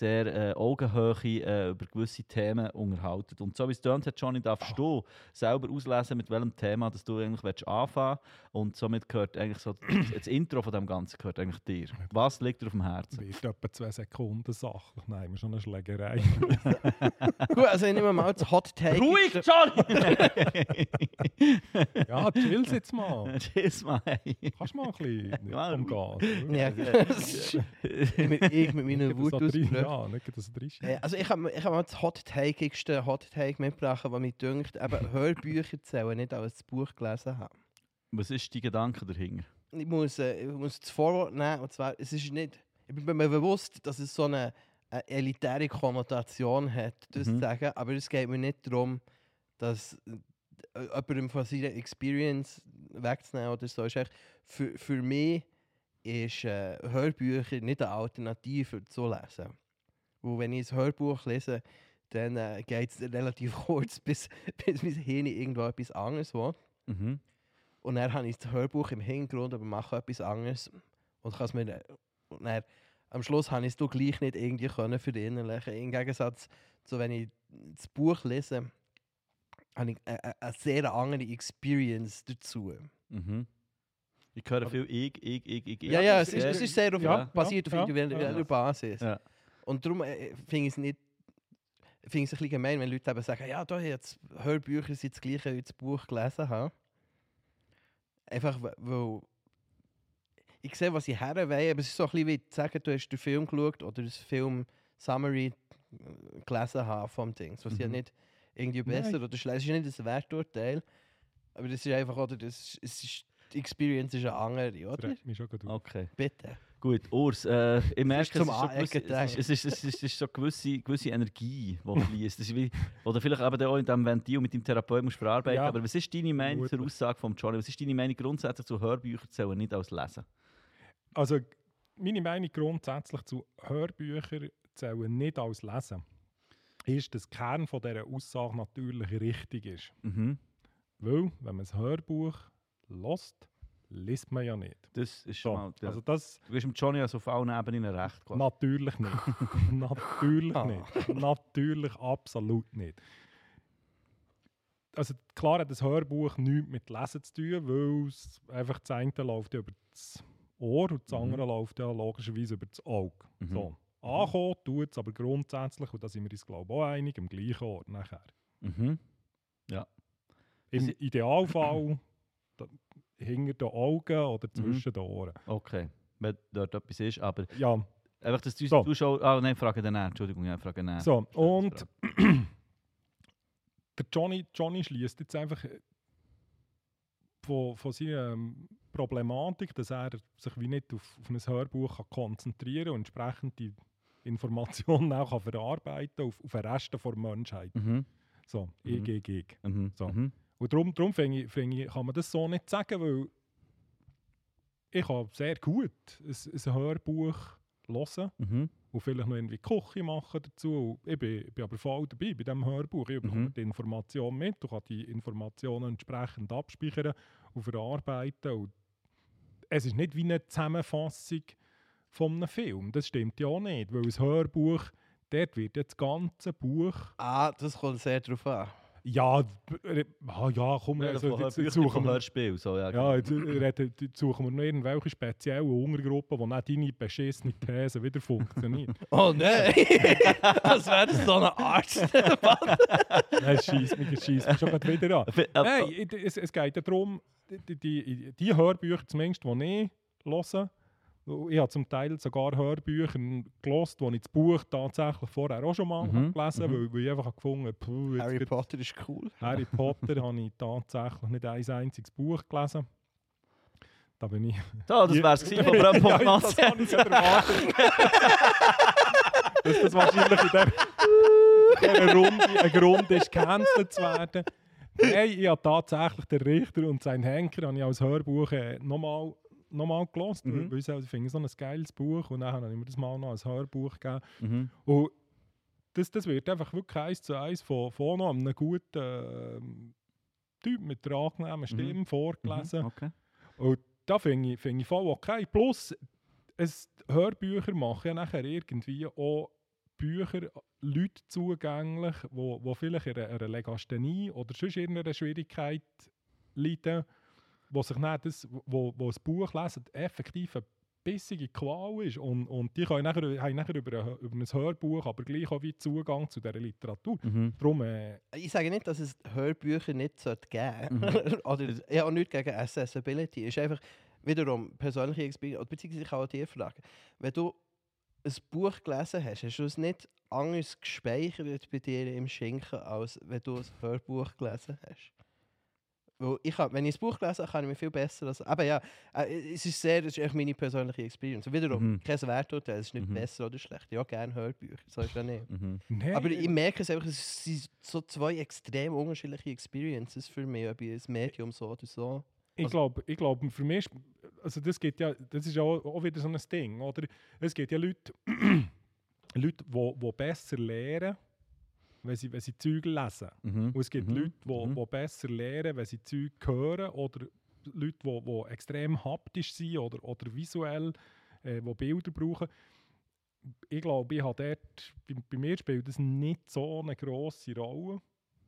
Augenhöhe über gewisse Themen unterhalten. Und so wie es tönt, hat Johnny, darfst du selber auslesen, mit welchem Thema dass du eigentlich anfangen willst. Und somit gehört eigentlich so das Intro von dem Ganzen gehört eigentlich dir. Was liegt dir auf dem Herzen? Wird etwa 2 Sekunden sachlich. Nein, wir schon eine Schlägerei. Gut, also ich nehme mal das Hot Take. Ruhig, Johnny! Ja, chill's jetzt mal. Tschüss, mal. Kannst du mal ein bisschen Ja, vom Gas. Ja, ich mit meiner Wut ausbrechen. Ja, nicht das Drische. Also ich habe mal das Hot Take mitgebracht, was mich dünkt, eben Hörbücher zählen, nicht als das Buch gelesen habe. Was ist dein Gedanke dahinter? ich muss das Vorwort nehmen, und zwar, es ist nicht, ich bin mir bewusst, dass es so eine elitäre Konnotation hat, das zu sagen, aber es geht mir nicht darum, dass jemandem von seiner Experience wegzunehmen oder so. Ist echt, für mich ist Hörbücher nicht eine Alternative zu lesen. Weil wenn ich ein Hörbuch lese, dann geht es relativ kurz, bis mein Hirn irgendwo etwas anderes will. Mhm. Und dann habe ich das Hörbuch im Hintergrund, aber mache etwas anderes. Und kann es mir und dann, am Schluss habe ich es doch gleich nicht irgendwie können verinnerlichen. Im Gegensatz zu, wenn ich das Buch lese, habe ich eine sehr andere Experience dazu. Mhm. Ich höre viel ich. Ja, es ist sehr basiert auf ja, individueller Basis. Ja. Und darum finde ich es nicht. Ich finde es ein bisschen gemein, wenn Leute eben sagen, ja, da jetzt Hörbücher sind das gleiche, wie ich das Buch gelesen habe. Einfach, weil ich sehe, was ich her will, aber es ist so ein bisschen wie zu sagen, du hast den Film geschaut oder das Film-Summary gelesen haben vom Dings. Was ja nicht irgendwie besser oder schlecht ist. Es ist nicht ein Werturteil, aber das ist einfach, oder, die Experience ist eine andere, oder? Okay. Bitte. Gut, Urs, ich merke, zum es ist so gewisse Energie, die fließt. Das ist wie, wo du vielleicht eben auch in diesem Ventil mit deinem Therapeuten musst verarbeiten. Ja. Aber was ist deine Meinung zur Aussage von Johnny? Was ist deine Meinung grundsätzlich zu Hörbüchern zählen, nicht als Lesen? Also, meine Meinung grundsätzlich zu Hörbüchern zählen nicht als Lesen, ist, dass der Kern von dieser Aussage natürlich richtig ist. Mhm. Weil, wenn man ein Hörbuch hört, liest man ja nicht. Das ist schon mal... Ja. Also das, du bist mit Johnny also auf allen Ebenen recht. Quasi. natürlich nicht. Natürlich nicht. Natürlich absolut nicht. Also klar hat das Hörbuch nichts mit Lesen zu tun, weil es einfach das eine läuft über das Ohr und das andere läuft ja logischerweise über das Auge. So. Ankommen tut es aber grundsätzlich, und da sind wir uns glaube ich auch einig, im gleichen Ort nachher. Mhm. Ja. Im Idealfall hinter den Augen oder zwischen den Ohren. Okay, wenn dort etwas ist, aber... Ja. Einfach, dass du Zuschauer... Ah, nein, frage danach. Entschuldigung, ja, frage danach. So, und der Johnny schließt jetzt einfach von seiner Problematik, dass er sich wie nicht auf ein Hörbuch kann konzentrieren und entsprechend die Informationen auch kann verarbeiten kann auf den Rest der Menschheit. Mhm. So, ich. Mhm. So. Mhm. Und darum finde ich, kann man das so nicht sagen, weil ich kann sehr gut ein Hörbuch hören und vielleicht noch irgendwie Küche machen dazu. Ich bin aber voll dabei bei diesem Hörbuch. Ich bekomme die Information mit und kann die Informationen entsprechend abspeichern und verarbeiten. Und es ist nicht wie eine Zusammenfassung von einem Film. Das stimmt ja auch nicht, weil ein Hörbuch, dort wird das ganze Buch... Ah, das kommt sehr drauf an. Ja, komm, Ja, also, jetzt jetzt suchen wir Hörspiel. So, ja, ja, jetzt suchen wir noch irgendwelche speziellen Untergruppen, wo nicht deine beschissene These wieder funktioniert. Oh nein! Als wäre das so eine Arzt. Nein, es scheisst mich schon gerade wieder an. Nein, es geht ja darum, die Hörbücher zumindest, die ich höre, ich habe zum Teil sogar Hörbücher gelesen, wo ich das Buch tatsächlich vorher auch schon mal gelesen habe, weil ich einfach gefunden habe, Harry Potter ist cool. Harry Potter habe ich tatsächlich nicht ein einziges Buch gelesen. Da bin ich... So, das wäre es von Brennpunkt Das habe ich erwartet. Dass das wahrscheinlich in dieser Runde ein Grund ist, gecancelt zu werden. Nein, ich habe tatsächlich den Richter und seinen Henker habe ich als Hörbuch nochmal gelesen, weil ich finde so ein geiles Buch und dann habe ich mir das mal noch als Hörbuch gegeben. Und das wird einfach wirklich 1:1 von noch einem guten Typ mit einer angenehmen Stimme vorgelesen. Okay. Und da finde ich voll okay. Plus, Hörbücher machen ja nachher irgendwie auch Bücher Leute zugänglich, die vielleicht in einer Legasthenie oder sonst irgendeiner Schwierigkeit leiden, wo sich dann wo das Buch lesen effektiv eine bissige Qual ist. Und die haben nachher über ein Hörbuch aber gleich auch wie Zugang zu dieser Literatur. Darum, ich sage nicht, dass es Hörbücher nicht geben sollte. Oder ich habe auch nichts gegen Accessibility. Es ist einfach wiederum persönliche Experience. Beziehungsweise ich kann auch dir fragen, wenn du ein Buch gelesen hast du es nicht anders gespeichert bei dir im Schinken, als wenn du ein Hörbuch gelesen hast? Weil wenn ich ein Buch lese, kann ich mich viel besser... Aber ja, es ist echt meine persönliche Experience. Und wiederum, kein Werturteil, es ist nicht besser oder schlecht. Ja, gerne Hörbücher, so ist ja nicht. Nee, Aber ich merke es einfach, es sind so zwei extrem unterschiedliche Experiences für mich, ob ich ein Medium so oder so. ich glaube, für mich, also das ist ja auch wieder so ein Ding, oder? Es gibt ja Leute, die besser lernen, wenn sie Zeug lesen. Und es gibt Leute, die besser lernen, wenn sie Zeug hören, oder Leute, die extrem haptisch sind oder visuell, die Bilder brauchen. Ich glaube, ich habe dort, bei mir spielt das nicht so eine grosse Rolle.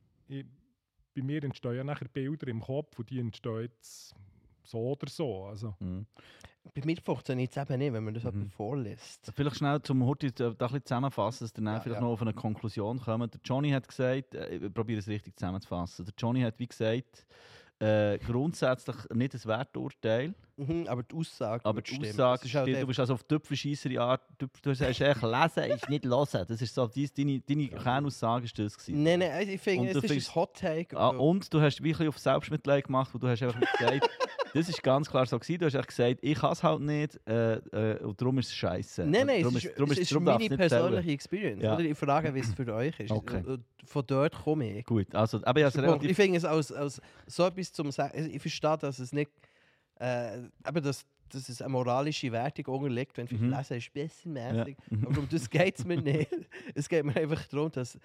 Bei mir entstehen ja nachher Bilder im Kopf und die entstehen jetzt so oder so. Also. Bei mir funktioniert es eben nicht, wenn man das vorliest. Vielleicht schnell zum Horti da ein bisschen zusammenfassen, dass ihr dann vielleicht noch auf eine Konklusion kommt. Der Johnny hat gesagt, ich probiere es richtig zusammenzufassen. Der Johnny hat wie gesagt, grundsätzlich nicht ein Werturteil. Aber die Aussage stimmt. Du bist also auf Tüpfelscheisser Art, du sagst echt, lesen ist nicht hören. Das ist so, deine Kernaussage ist das gewesen. Nein, ich finde, es ist ein Hot Take. Und du hast wirklich auf Selbstmitleid gemacht, wo du hast einfach gesagt, das ist ganz klar so gewesen. Du hast echt gesagt, ich kann es halt nicht und darum ist es scheiße. Nein, es ist meine persönliche Experience. Ja. Oder ich frage, wie es für euch ist. Okay. Von dort komme ich. Gut, also, aber ja, ich finde es als so etwas zum Sagen. Ich verstehe, dass es nicht. Aber dass es eine moralische Wertung unterliegt, wenn vielleicht lesen ist bessermäßig. Ja. Aber um das geht es mir nicht. Es geht mir einfach darum, dass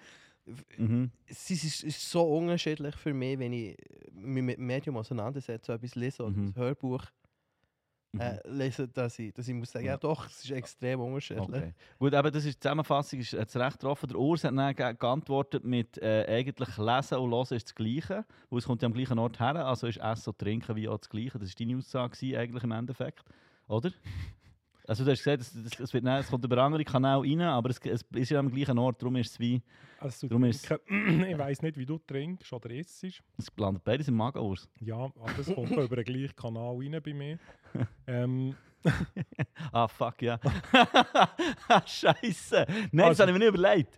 es ist so unterschiedlich für mich, wenn ich mich mit dem Medium auseinandersetze, so etwas lese oder ein Hörbuch lese, dass ich muss sagen, ja doch, es ist extrem unterschiedlich. Okay. Gut, aber das ist, die Zusammenfassung ist jetzt recht offen. Der Urs hat dann geantwortet mit eigentlich lesen und hören ist das Gleiche, weil es kommt ja am gleichen Ort her, also ist Essen und Trinken wie auch das Gleiche. Das war deine Aussage eigentlich im Endeffekt, oder? Also du hast gesagt, es kommt über andere Kanäle rein, aber es ist ja am gleichen Ort, darum ist es wie... Also ich weiss nicht, wie du trinkst oder isst. Es landet beides im Magen aus. Ja, aber es kommt über den gleichen Kanal rein bei mir. Fuck, ja. Scheisse. Nein, also, das habe ich mir nicht überlegt.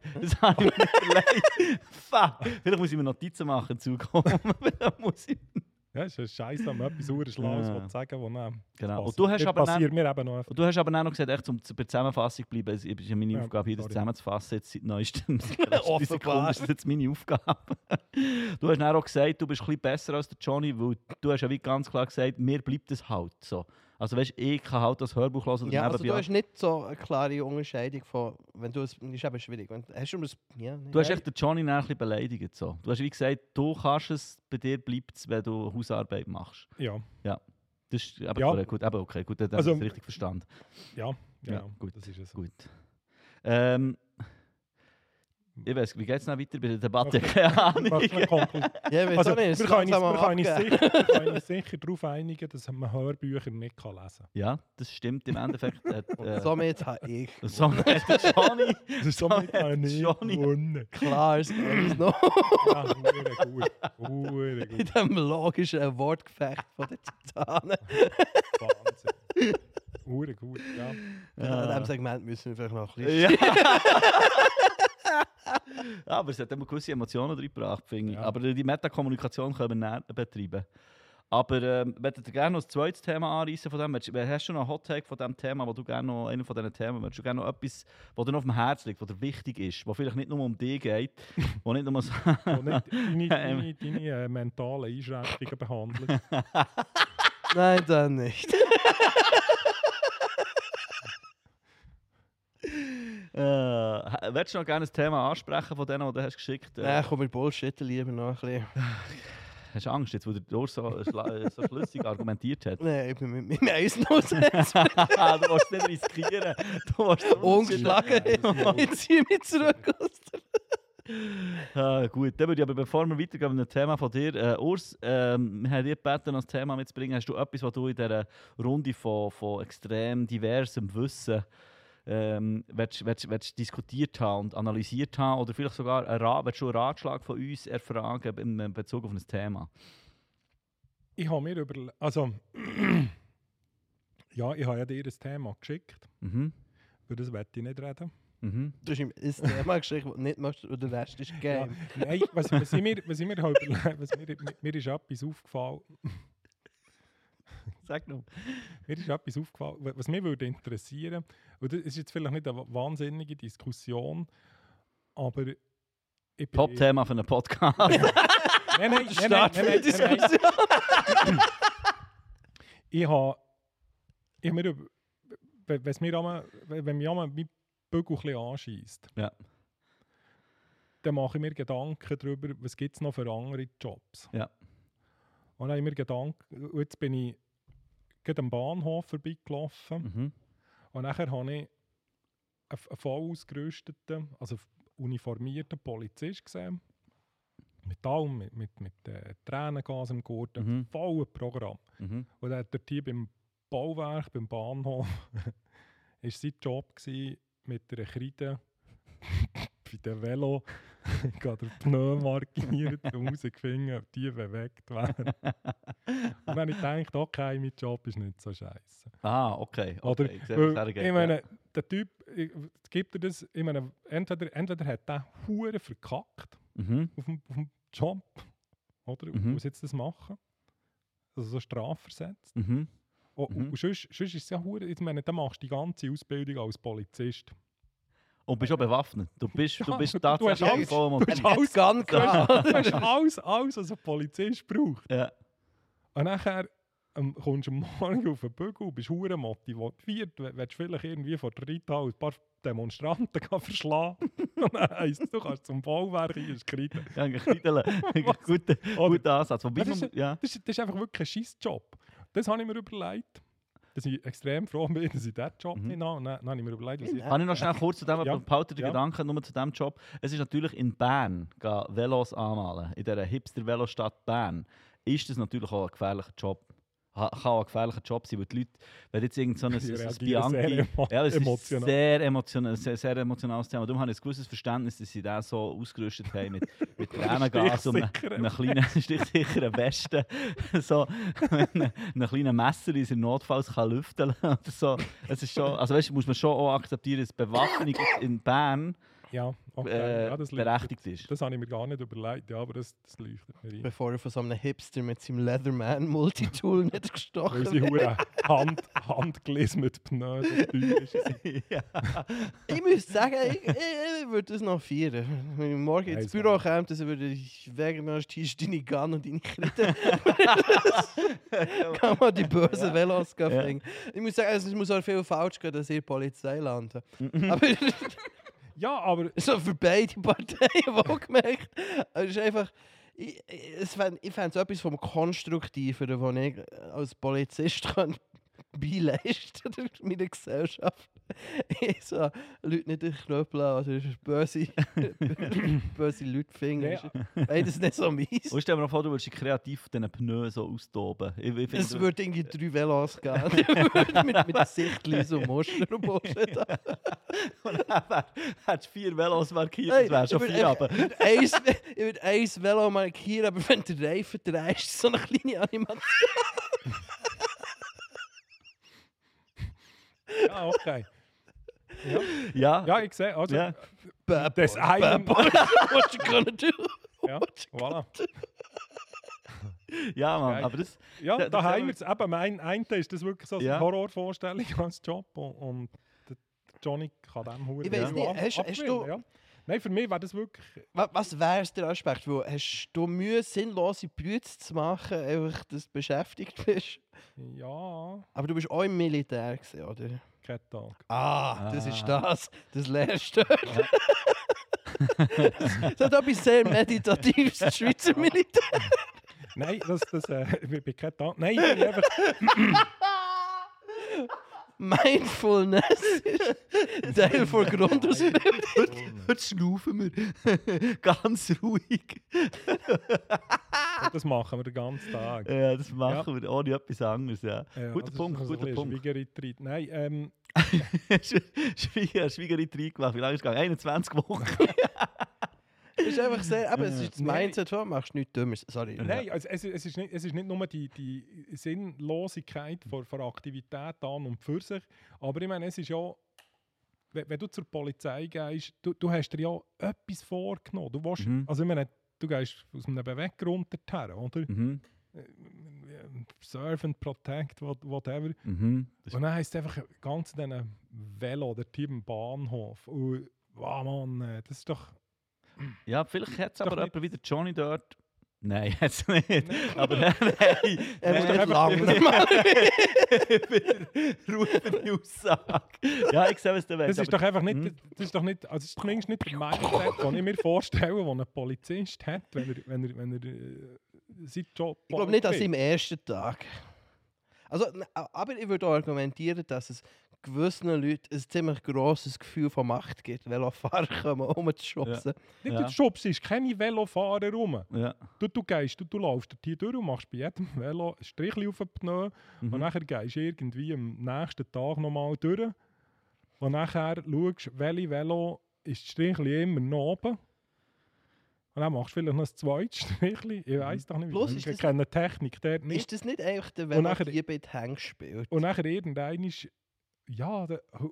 Fuck. Vielleicht muss ich mir Notizen machen, zukommen. Ja, es ist scheiße, wenn man etwas Schlaues sagen will. Genau. Und du hast aber passiert mir eben noch. Du hast aber dann noch gesagt, echt, um bei der Zusammenfassung zu bleiben, es ist ja meine Aufgabe, hier das zusammenzufassen, jetzt seit neuestem. Offenbar. Das ist jetzt meine Aufgabe. Du hast dann auch gesagt, du bist ein bisschen besser als der Johnny, weil du hast ja wie ganz klar gesagt, mir bleibt es halt so. Also weißt, ich kann halt das Hörbuch hören. Ja, also du hast nicht so eine klare Unterscheidung von, wenn du es, ist eben schwierig. Hast du hast echt den Johnny ein bisschen beleidigt. So. Du hast wie gesagt, du kannst es, bei dir bleibt es, wenn du Hausarbeit machst. Ja. Ja. Das ist aber gut, aber okay, gut, dann habe ich es richtig verstanden. Ja, gut. Das ist es. Gut. Ich weiss, wie geht es noch weiter bei der Debatte? Keine Ahnung. Wir können uns sicher darauf einigen, dass man Hörbücher nicht lesen kann. Ja, das stimmt im Endeffekt. Somit habe ich. Somit hat Johnny. Somit habe ich gewonnen. Klar, es ist noch. Ja, gut. In diesem logischen Wortgefecht von den Titanen. Wahnsinn. Gut, ja. In diesem Segment müssen wir vielleicht noch ein bisschen. Ja, aber es hat immer gewisse Emotionen reingebracht, finde ich. Ja. Aber die Metakommunikation können wir nicht betreiben. Aber würdet ihr gerne noch ein zweites Thema anreißen von dem? Hast du noch einen Hot-Take von diesem Thema, wo du gerne noch einen von diesen Themen, würdest du gerne noch etwas, was dir noch auf dem Herzen liegt, was dir wichtig ist, was vielleicht nicht nur um dich geht, wo nicht nur so... wo nicht deine mentalen Einschränkungen behandelt? Nein, dann nicht. Willst du noch gerne ein Thema ansprechen von denen, die du hast geschickt hast? Nein, komm, wir bullshitten lieber noch ein bisschen. Hast du Angst, jetzt, wo der Urs so schlüssig argumentiert hat? Nein, ich bin mit mir Eisen aussetzen. Du willst nicht riskieren. Du willst so ungeschlagen. Ich ziehe mich zurück aus der... Gut, dann würde ich aber, bevor wir weitergehen mit dem Thema von dir, Urs, wir haben dir gebeten, das Thema mitzubringen. Hast du etwas, was du in dieser Runde von extrem diversem Wissen willst diskutiert haben und analysiert haben oder vielleicht sogar willst du einen Ratschlag von uns erfragen in Bezug auf ein Thema? Ich habe mir also ja, ich habe ja dir ein Thema geschickt. Über das möchte ich nicht reden. Du hast ihm ein Thema geschrieben, das du nicht machst, und der Rest ist Game. Ja, nein, was mir ist etwas aufgefallen. Sag noch. Mir ist etwas aufgefallen, was mich würde interessieren, und das ist jetzt vielleicht nicht eine wahnsinnige Diskussion, aber ich bin... Top-Thema für einen Podcast. Nein. Ich habe mir, wenn mich einmal mein Bügel ein bisschen anscheisst, Ja. dann mache ich mir Gedanken darüber, was gibt es noch für andere Jobs. Ja. Und dann habe ich mir Gedanken, und jetzt bin ich gerade am Bahnhof vorbeigelaufen und nachher habe ich einen voll ausgerüsteten, also uniformierten Polizist gesehen. Mit allem, mit Tränengas im Gurten, volles Programm. Und er hat dort hier beim Bauwerk, beim Bahnhof, war sein Job gewesen, mit einer Kreide bei dem Velo den Pneu markiert und herausgefunden, ob die bewegt werden. Und dann habe ich gedacht, okay, mein Job ist nicht so scheiße. Ah, okay. Oder, Ich sehe, was er geht, ich meine, der Typ, gibt er das, ich meine, entweder hat der Hure verkackt auf dem Job, oder? Muss jetzt das machen? Also so strafversetzt. Und sonst ist es ja hure, ich meine, dann machst du die ganze Ausbildung als Polizist. Und bist auch bewaffnet. Du bist tatsächlich alles, voll du hast alles, Gun du hast alles, was ein Polizist braucht. Ja. Und nachher kommst du am Morgen auf den Bügel, bist hure motiviert, willst vielleicht irgendwie vor der Reithalle ein paar Demonstranten verschlagen. Und dann heisst es, du kannst zum Bauwerk einschreiten. Ja, guter Ansatz. Wobei, das ist einfach wirklich ein Scheissjob. Das habe ich mir überlegt. Dass ich extrem froh bin, dass ich diesen Job nicht habe. Und dann habe ich mir überlegt, was ich... Kann ich noch schnell kurz zu dem, behalte den Ja. Gedanken nur zu diesem Job. Es ist natürlich in Bern, Velos anmalen, in dieser Hipster-Velostadt Bern, ist das natürlich auch ein gefährlicher Job. Kann auch ein gefährlicher Job sein, weil die Leute, wenn jetzt irgend so ein Bianchi... Ja, es ist sehr emotionales Thema. Darum habe ich ein gewisses Verständnis, dass sie das so ausgerüstet haben mit Tränengas und einem kleinen, stichsicheren Westen. So, einen kleinen Messer, den sie notfalls kann lüften kann. So. Es ist schon, also weißt, muss man schon auch akzeptieren, dass Bewaffnung in Bern das berechtigt ist. Das habe ich mir gar nicht überlegt, ja, aber das leuchtet mir ein. Bevor er von so einem Hipster mit seinem Leatherman Multitool nicht gestochen Weil sie hure Handgläser mit Pneu so teuer ist. Ja. Ich muss sagen, ich würde das noch feiern. Wenn ich morgen ins Büro käme, dann würde ich wegen deine Gun und deine Kreide. Kann man die bösen Velos finden. Ich muss sagen, es muss auch viel falsch gehen, dass ihr Polizei landet. Aber Ja, aber... so für beide Parteien wohlgemerkt. Es ist einfach... Ich fände es etwas vom Konstruktiveren, was ich als Polizist kann beileisten kann in meiner Gesellschaft. Ich so Leute nicht den Knöpel an, also böse Leute finden. Ja. Hey, das ist nicht so mies. Und stell dir mal vor, du würdest dich kreativ diesen Pneu so austoben. Es würde irgendwie 3 Velos geben. mit Sichtchen so Muster und Bullshit. Und dann hättest du 4 Velos markiert, das wäre schon 4 aber. Ich würde 1 Velo markieren, aber wenn der Reifen drehst, ist so eine kleine Animation. Ja, okay. Ja. Ja, ich sehe, also... Ja. Das eine... What you gonna do? Ja, voilà. Ja, Mann, Geil. aber das... Ja, Da- da das haben wir es. Eben, mein ist das wirklich so eine Ja. Horrorvorstellung als Job. Und der Johnny kann dem Huren Ich weiss nicht, hast du- Ja. Nein, für mich wäre das wirklich... Was wäre der Aspekt? Wo hast du Mühe, sinnlose Brüte zu machen, einfach, dass du beschäftigt bist? Ja, Aber du bist auch im Militär gewesen, oder? kein Tag. Das ist das. Das lernst du dort. Das hat etwas sehr Meditatives, das Schweizer Militär. Nein, ich bin kein Tag. Nein, ich bin einfach... Mindfulness ist Teil von Grundausbildung. Heute schnaufen wir. Ganz ruhig. Das machen wir den ganzen Tag. Ja, das machen wir ohne etwas anderes. Ja. Guter das Punkt, ist so guter ein Punkt. Schwiegerretreat. Nein, Schwiegereit reingemacht. Wie lange ist es gegangen? 21 Wochen. Es ist einfach sehr, aber es ist das Mindset, du machst nichts Dummes. Sorry. Nein, also es ist nicht nur die Sinnlosigkeit von Aktivität an und für sich, aber ich meine, es ist ja wenn du zur Polizei gehst, du hast dir ja etwas vorgenommen. Du willst, Mhm. also ich meine, du gehst aus einem Beweggrund dorthin, oder? Mhm. Serve and protect, whatever. Mhm. Das Und dann heisst es einfach ganz in diesen Velo, der Typ im Bahnhof. Und, wow, Mann, das ist doch... ja, vielleicht hat es Doch aber nicht- jemand wie der Johnny dort. Nein, jetzt nicht. Nein. Aber nein. Er ist Nein, doch lang. Ruhe für die Aussage. Ja, ich sehe, was du willst. Das ist doch einfach nicht, das ist doch nicht, also das ist zumindest nicht der Mindset, den ich mir vorstelle, den ein Polizist hat, wenn er seinen Job Ich glaube nicht an macht. seinem ersten Tag. Also, aber ich würde auch argumentieren, dass es gewissen Leuten ein ziemlich grosses Gefühl von Macht gibt, Velofahrer kommen, rumzuschubsen. Nicht, Ja. du schubst keine Velofahrer rum. Ja. Du gehst, du laufst hier durch und machst bei jedem Velo ein Strichchen auf den Pneu Mhm. und nachher gehst du irgendwie am nächsten Tag nochmal durch und nachher schaust, welche Velo ist das Strichchen immer noch oben. Und dann machst du vielleicht noch ein zweites Strichchen. Ich weiss doch nicht, Plus ich ist das- kenne die Technik dort nicht. Ist das nicht einfach der Und nachher- Velo, die bei den Hängen spielt? Und nachher irgendein ist, ja,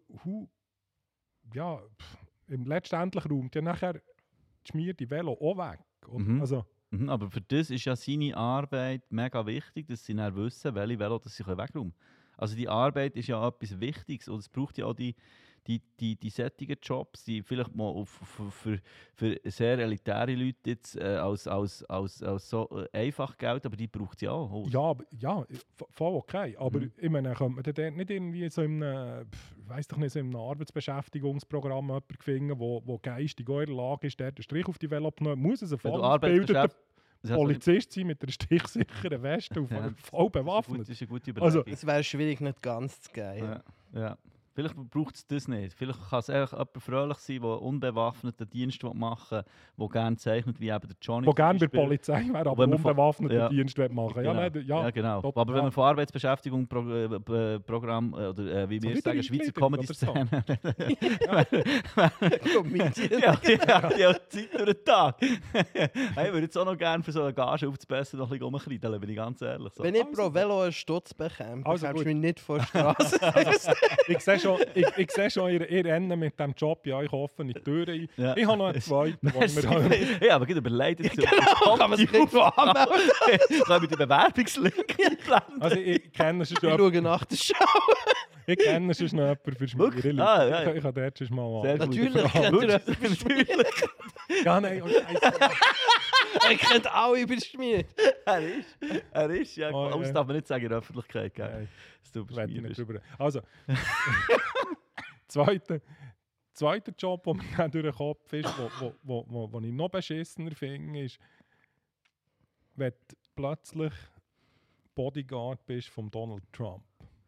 letztendlich räumt ja nachher die schmierte Velo auch weg. Oder? Mhm. Also, Mhm, aber für das ist ja seine Arbeit mega wichtig, dass sie dann wissen, welche Velo das sie wegräumen können. Also die Arbeit ist ja etwas Wichtiges und es braucht ja auch die solchen Jobs, die vielleicht mal für sehr elitäre Leute jetzt als so einfach gelten, aber die braucht es ja auch. voll okay. Aber Mhm. ich meine, könnte man dort nicht irgendwie so in einem, weiss doch nicht, so in einem Arbeitsbeschäftigungsprogramm jemanden finden, wo geistig auch in der Lage ist, dort einen Strich auf die Velo zu nehmen, muss es ein Wenn du voll ausgebildeter Das heißt, Polizist sein mit einer stichsicheren Weste und Ja, voll Das bewaffnet. ist eine gute Also- Überlegung. Es wäre schwierig, nicht ganz zu gehen. Ja, ja. Vielleicht braucht es das nicht. Vielleicht kann es einfach jemand fröhlich sein, der unbewaffneten Dienst machen will, der gerne zeichnet, wie eben der Johnny. Wo gerne bei zum der Beispiel. Polizei wäre, aber wenn man von- unbewaffneten ja. Dienst machen. Genau. Ja, Ja, genau. Top, Aber wenn ja. man von Arbeitsbeschäftigung Programm oder wie So wir wie sagen, der Schweizer Eingliederung oder so. Comedy-Szene. Comedian. ja, die hat Zeit durch den Tag. Hey, ich würde jetzt auch noch gerne für so eine Gage aufzubessern noch ein bisschen rumkreideln, bin ich ganz ehrlich. So. Wenn ich Also pro Velo einen Stutz bekomme, Also bekommst gut. du mich nicht vor der Straße. Ich sehe schon, ihr Rennen mit diesem Job bei euch offene Türen ein. Ja. Ich habe noch einen zweiten, den Merci. wir haben. Ja, aber gerade überlegt jetzt. Genau, kann man sich irgendwo anmelden. Können wir den Bewerbungslink einblenden? Also ich kenne schon Ich jemanden, schaue nach der Schau. ich kenne schon jemanden für Wirklich? Schmiere. Ah, ja. Ich habe dort schon mal Sehr an. gut. Natürlich Ja, kennt ihr wirklich. Natürlich. Ja, nein, okay. Er kennt alle über Schmied. Er ist, ja. Oh, Das ja. darf man nicht sagen in der Öffentlichkeit, gell? Nein, Dass du das will ich überschmiert nicht bist. drüber. Also, zweiter Job, der mir dann durch den Kopf ist, wo ich noch beschissener finde, ist, wenn du plötzlich Bodyguard bist von Donald Trump.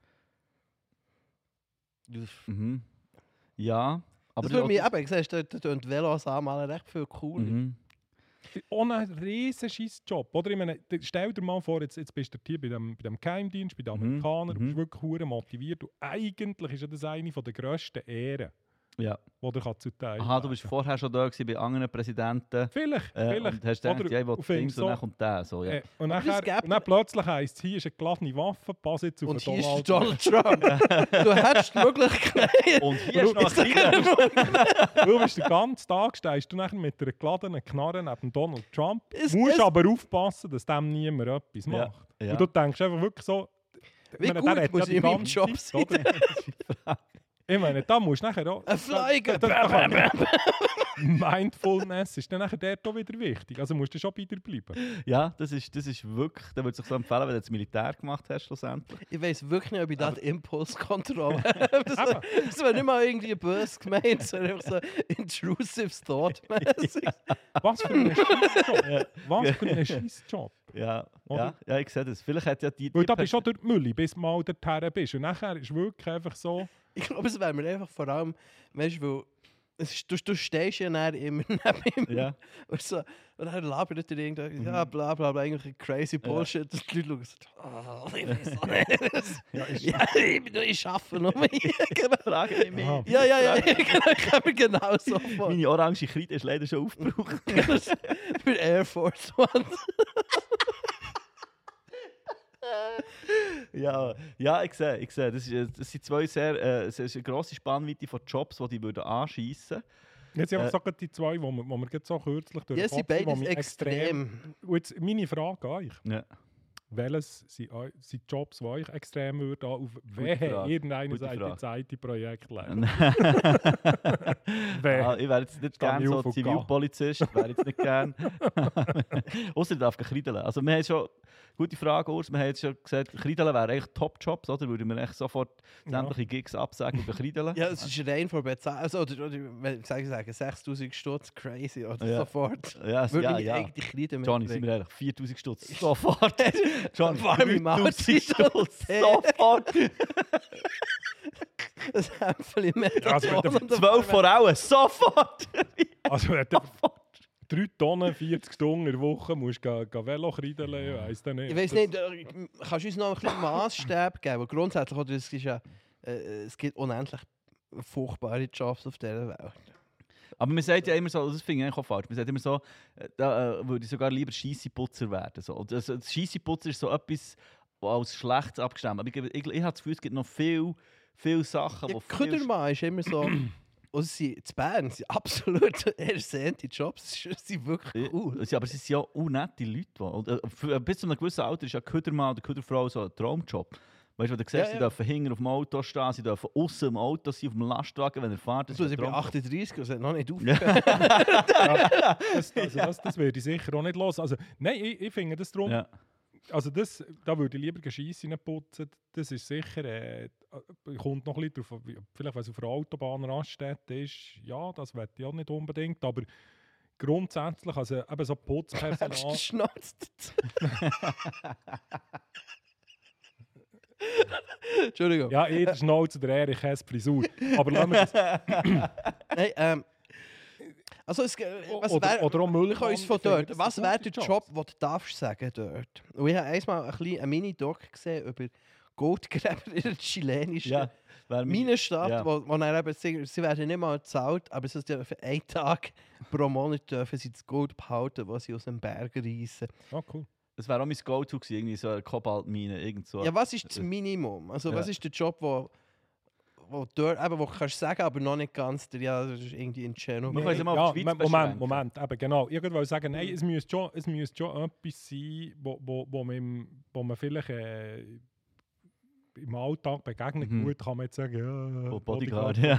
Mhm. Ja, aber Das würde mich eben, siehst du, da tun die Velos einmal recht viel cool. Mhm. Ohne einen riesen Job. Oder? Ich meine, stell dir mal vor, jetzt bist du hier bei dem Geheimdienst, bei den Mhm, Amerikanern, du mhm. bist wirklich hure motiviert. Und eigentlich ist ja das eine der grössten Ehren, Ja. die dir zuteil Aha, du bist werden. vorher schon da gewesen bei anderen Präsidenten. Vielleicht. Und hast gedacht, Oder- ja, ich will und findest Dings und so- dann kommt der. So, ja. Und, Aber das nachher, gäbe- und dann plötzlich heisst es, hier ist eine geladene Waffe, pass jetzt auf Und den hier ist Donald. Donald Trump. Du hättest die Möglichkeit. Und hier ist noch Ist ein kleiner. Du bist den ganzen Tag, stehst du nachher mit einer geladenen Knarre neben Donald Trump. Es- Musst es- aber aufpassen, dass dem niemand etwas Ja, macht. ja. Und du denkst einfach wirklich so... Wie ich meine, gut der hat muss ja die ich in meinem ganze Job Zeit, oder? Ich meine, da musst du nachher auch... Ein Fliegen. Mindfulness ist dann nachher dort auch wieder wichtig. Also musst du schon bei dir bleiben. Ja, das ist wirklich, da würde es sich so empfehlen, wenn du das Militär gemacht hast schlussendlich. Ich weiß wirklich nicht, ob ich da die Impulskontrolle das Eben. wäre nicht mal irgendwie böse gemeint, sondern einfach so intrusive thought-mäßig. Was für ein Scheissjob. Was für ein Scheissjob. Ja, Oder? ja, ich sehe das. Vielleicht hat ja die... Weil da bist du schon durch die Mülle, bis du mal dorthin bist. Und nachher ist wirklich einfach so... Ich glaube, es wäre mir einfach vor allem, weißt du, weil du stehst ja dann immer neben ihm. Ja. Und, so, und dann labert er irgendwie, ja, bla bla bla, eigentlich crazy Bullshit. Und die Leute schauen so, oh, ich weiß auch nicht. Ja, ist Ja, ich arbeite noch mehr. Genau. Frage nicht mehr. Aha. Ja, ich kann mir genau so vor. Meine orange Kreide ist leider schon aufgebraucht. Für Air Force One. Ja, ich sehe. Das sind zwei es ist eine grosse Spannweite von Jobs, die die würden anschiessen. Jetzt sind so die zwei, die wir jetzt so kürzlich durch Ja, den sie Kopf sind, die beides mich extrem. Und jetzt meine Frage an euch. Ja. Welches sind Jobs, die euch extrem würden auf Frage. irgendeiner Gute Seite Frage. die Projekt leiten? Ich wäre jetzt nicht gerne so Zivilpolizist, wäre jetzt nicht gerne. Ausser ich darf kreideln. Also wir haben schon, gute Frage, Urs, wir haben jetzt schon gesagt, kreideln wäre eigentlich Top-Jobs, oder? Würden wir echt sofort sämtliche Gigs absagen und kreideln? Ja, es ist rein von Bezahlung. Also, oder wenn ich sagen, 6'000 Stutz, crazy, oder sofort. Ja, Würde mich eigentlich Kreide Johnny, sind wir ehrlich, 4'000 Stutz, sofort. Johnny, Warme 4'000 Stutz, sofort. Ein Hämpfchen mehr. Also, 12 Frauen, sofort. Also wenn du 3 Tonnen, 40 Stunden in der Woche musst du Velo kreideln, ich weiss das nicht. Ich weiss nicht, kannst du uns noch ein bisschen Maßstab geben? Weil grundsätzlich, oder, es ist ja, es gibt unendlich furchtbare Jobs auf dieser Welt. Aber man sagt ja immer so, das finde ich eigentlich auch falsch, man sagt immer so, da würde ich sogar lieber Scheisseputzer werden. So. Das Scheisseputzer ist so etwas, was als Schlechtes abgestimmt. Aber ich habe das Gefühl, es gibt noch viele Sachen, Ja, die Ködermann ist immer so... Und sie in Bern sind absolut ersehnte Jobs. Sie sind wirklich cool. Aber sie sind ja auch nette Leute. Bis zu einem gewissen Alter ist ja Ködermann oder Köderfrau so ein Traumjob. Weißt du, du siehst, sie dürfen hinten auf dem Auto stehen, sie dürfen außen im Auto sein, auf dem Lastwagen, wenn er fährt. Also, ich bin 38, das hat noch nicht aufgehört. Das würde ich sicher auch nicht los. Also, nein, ich finde das darum... Ja. Also da würde ich lieber Scheisse putzen. Das ist sicher, kommt noch ein bisschen drauf, vielleicht wenn es auf einer Autobahnraststätte ist, ja, das möchte ich auch nicht unbedingt, aber grundsätzlich, also eben so Putzpersonal... Schnauzt. Entschuldigung. Ja, jeder Schnauze, der Erich Hess Frisur. Aber lassen wir das... Hey, also was wäre der Job, den du darfst sagen dort? Und ich habe einmal ein Mini-Doc gesehen über Goldgräber in der chilenischen Minenstadt, wo dann eben, sie werden nicht mal gezahlt, aber sie dürfen für einen Tag pro Monat dürfen sie das Gold behalten, das sie aus dem Berg reissen. Oh, cool. Das wäre auch mein Go-To gewesen, irgendwie so eine Kobaltmine, irgend so. Ja, was ist das Minimum? Also was ist der Job, wo du kannst sagen, aber noch nicht ganz, das ist irgendwie in Tschernobyl. Moment, eben genau. Ich würde sagen, nein, es müsste schon etwas sein, wo man vielleicht im Alltag begegnet. Gut, kann man jetzt sagen, ja, Bodyguard. Nein,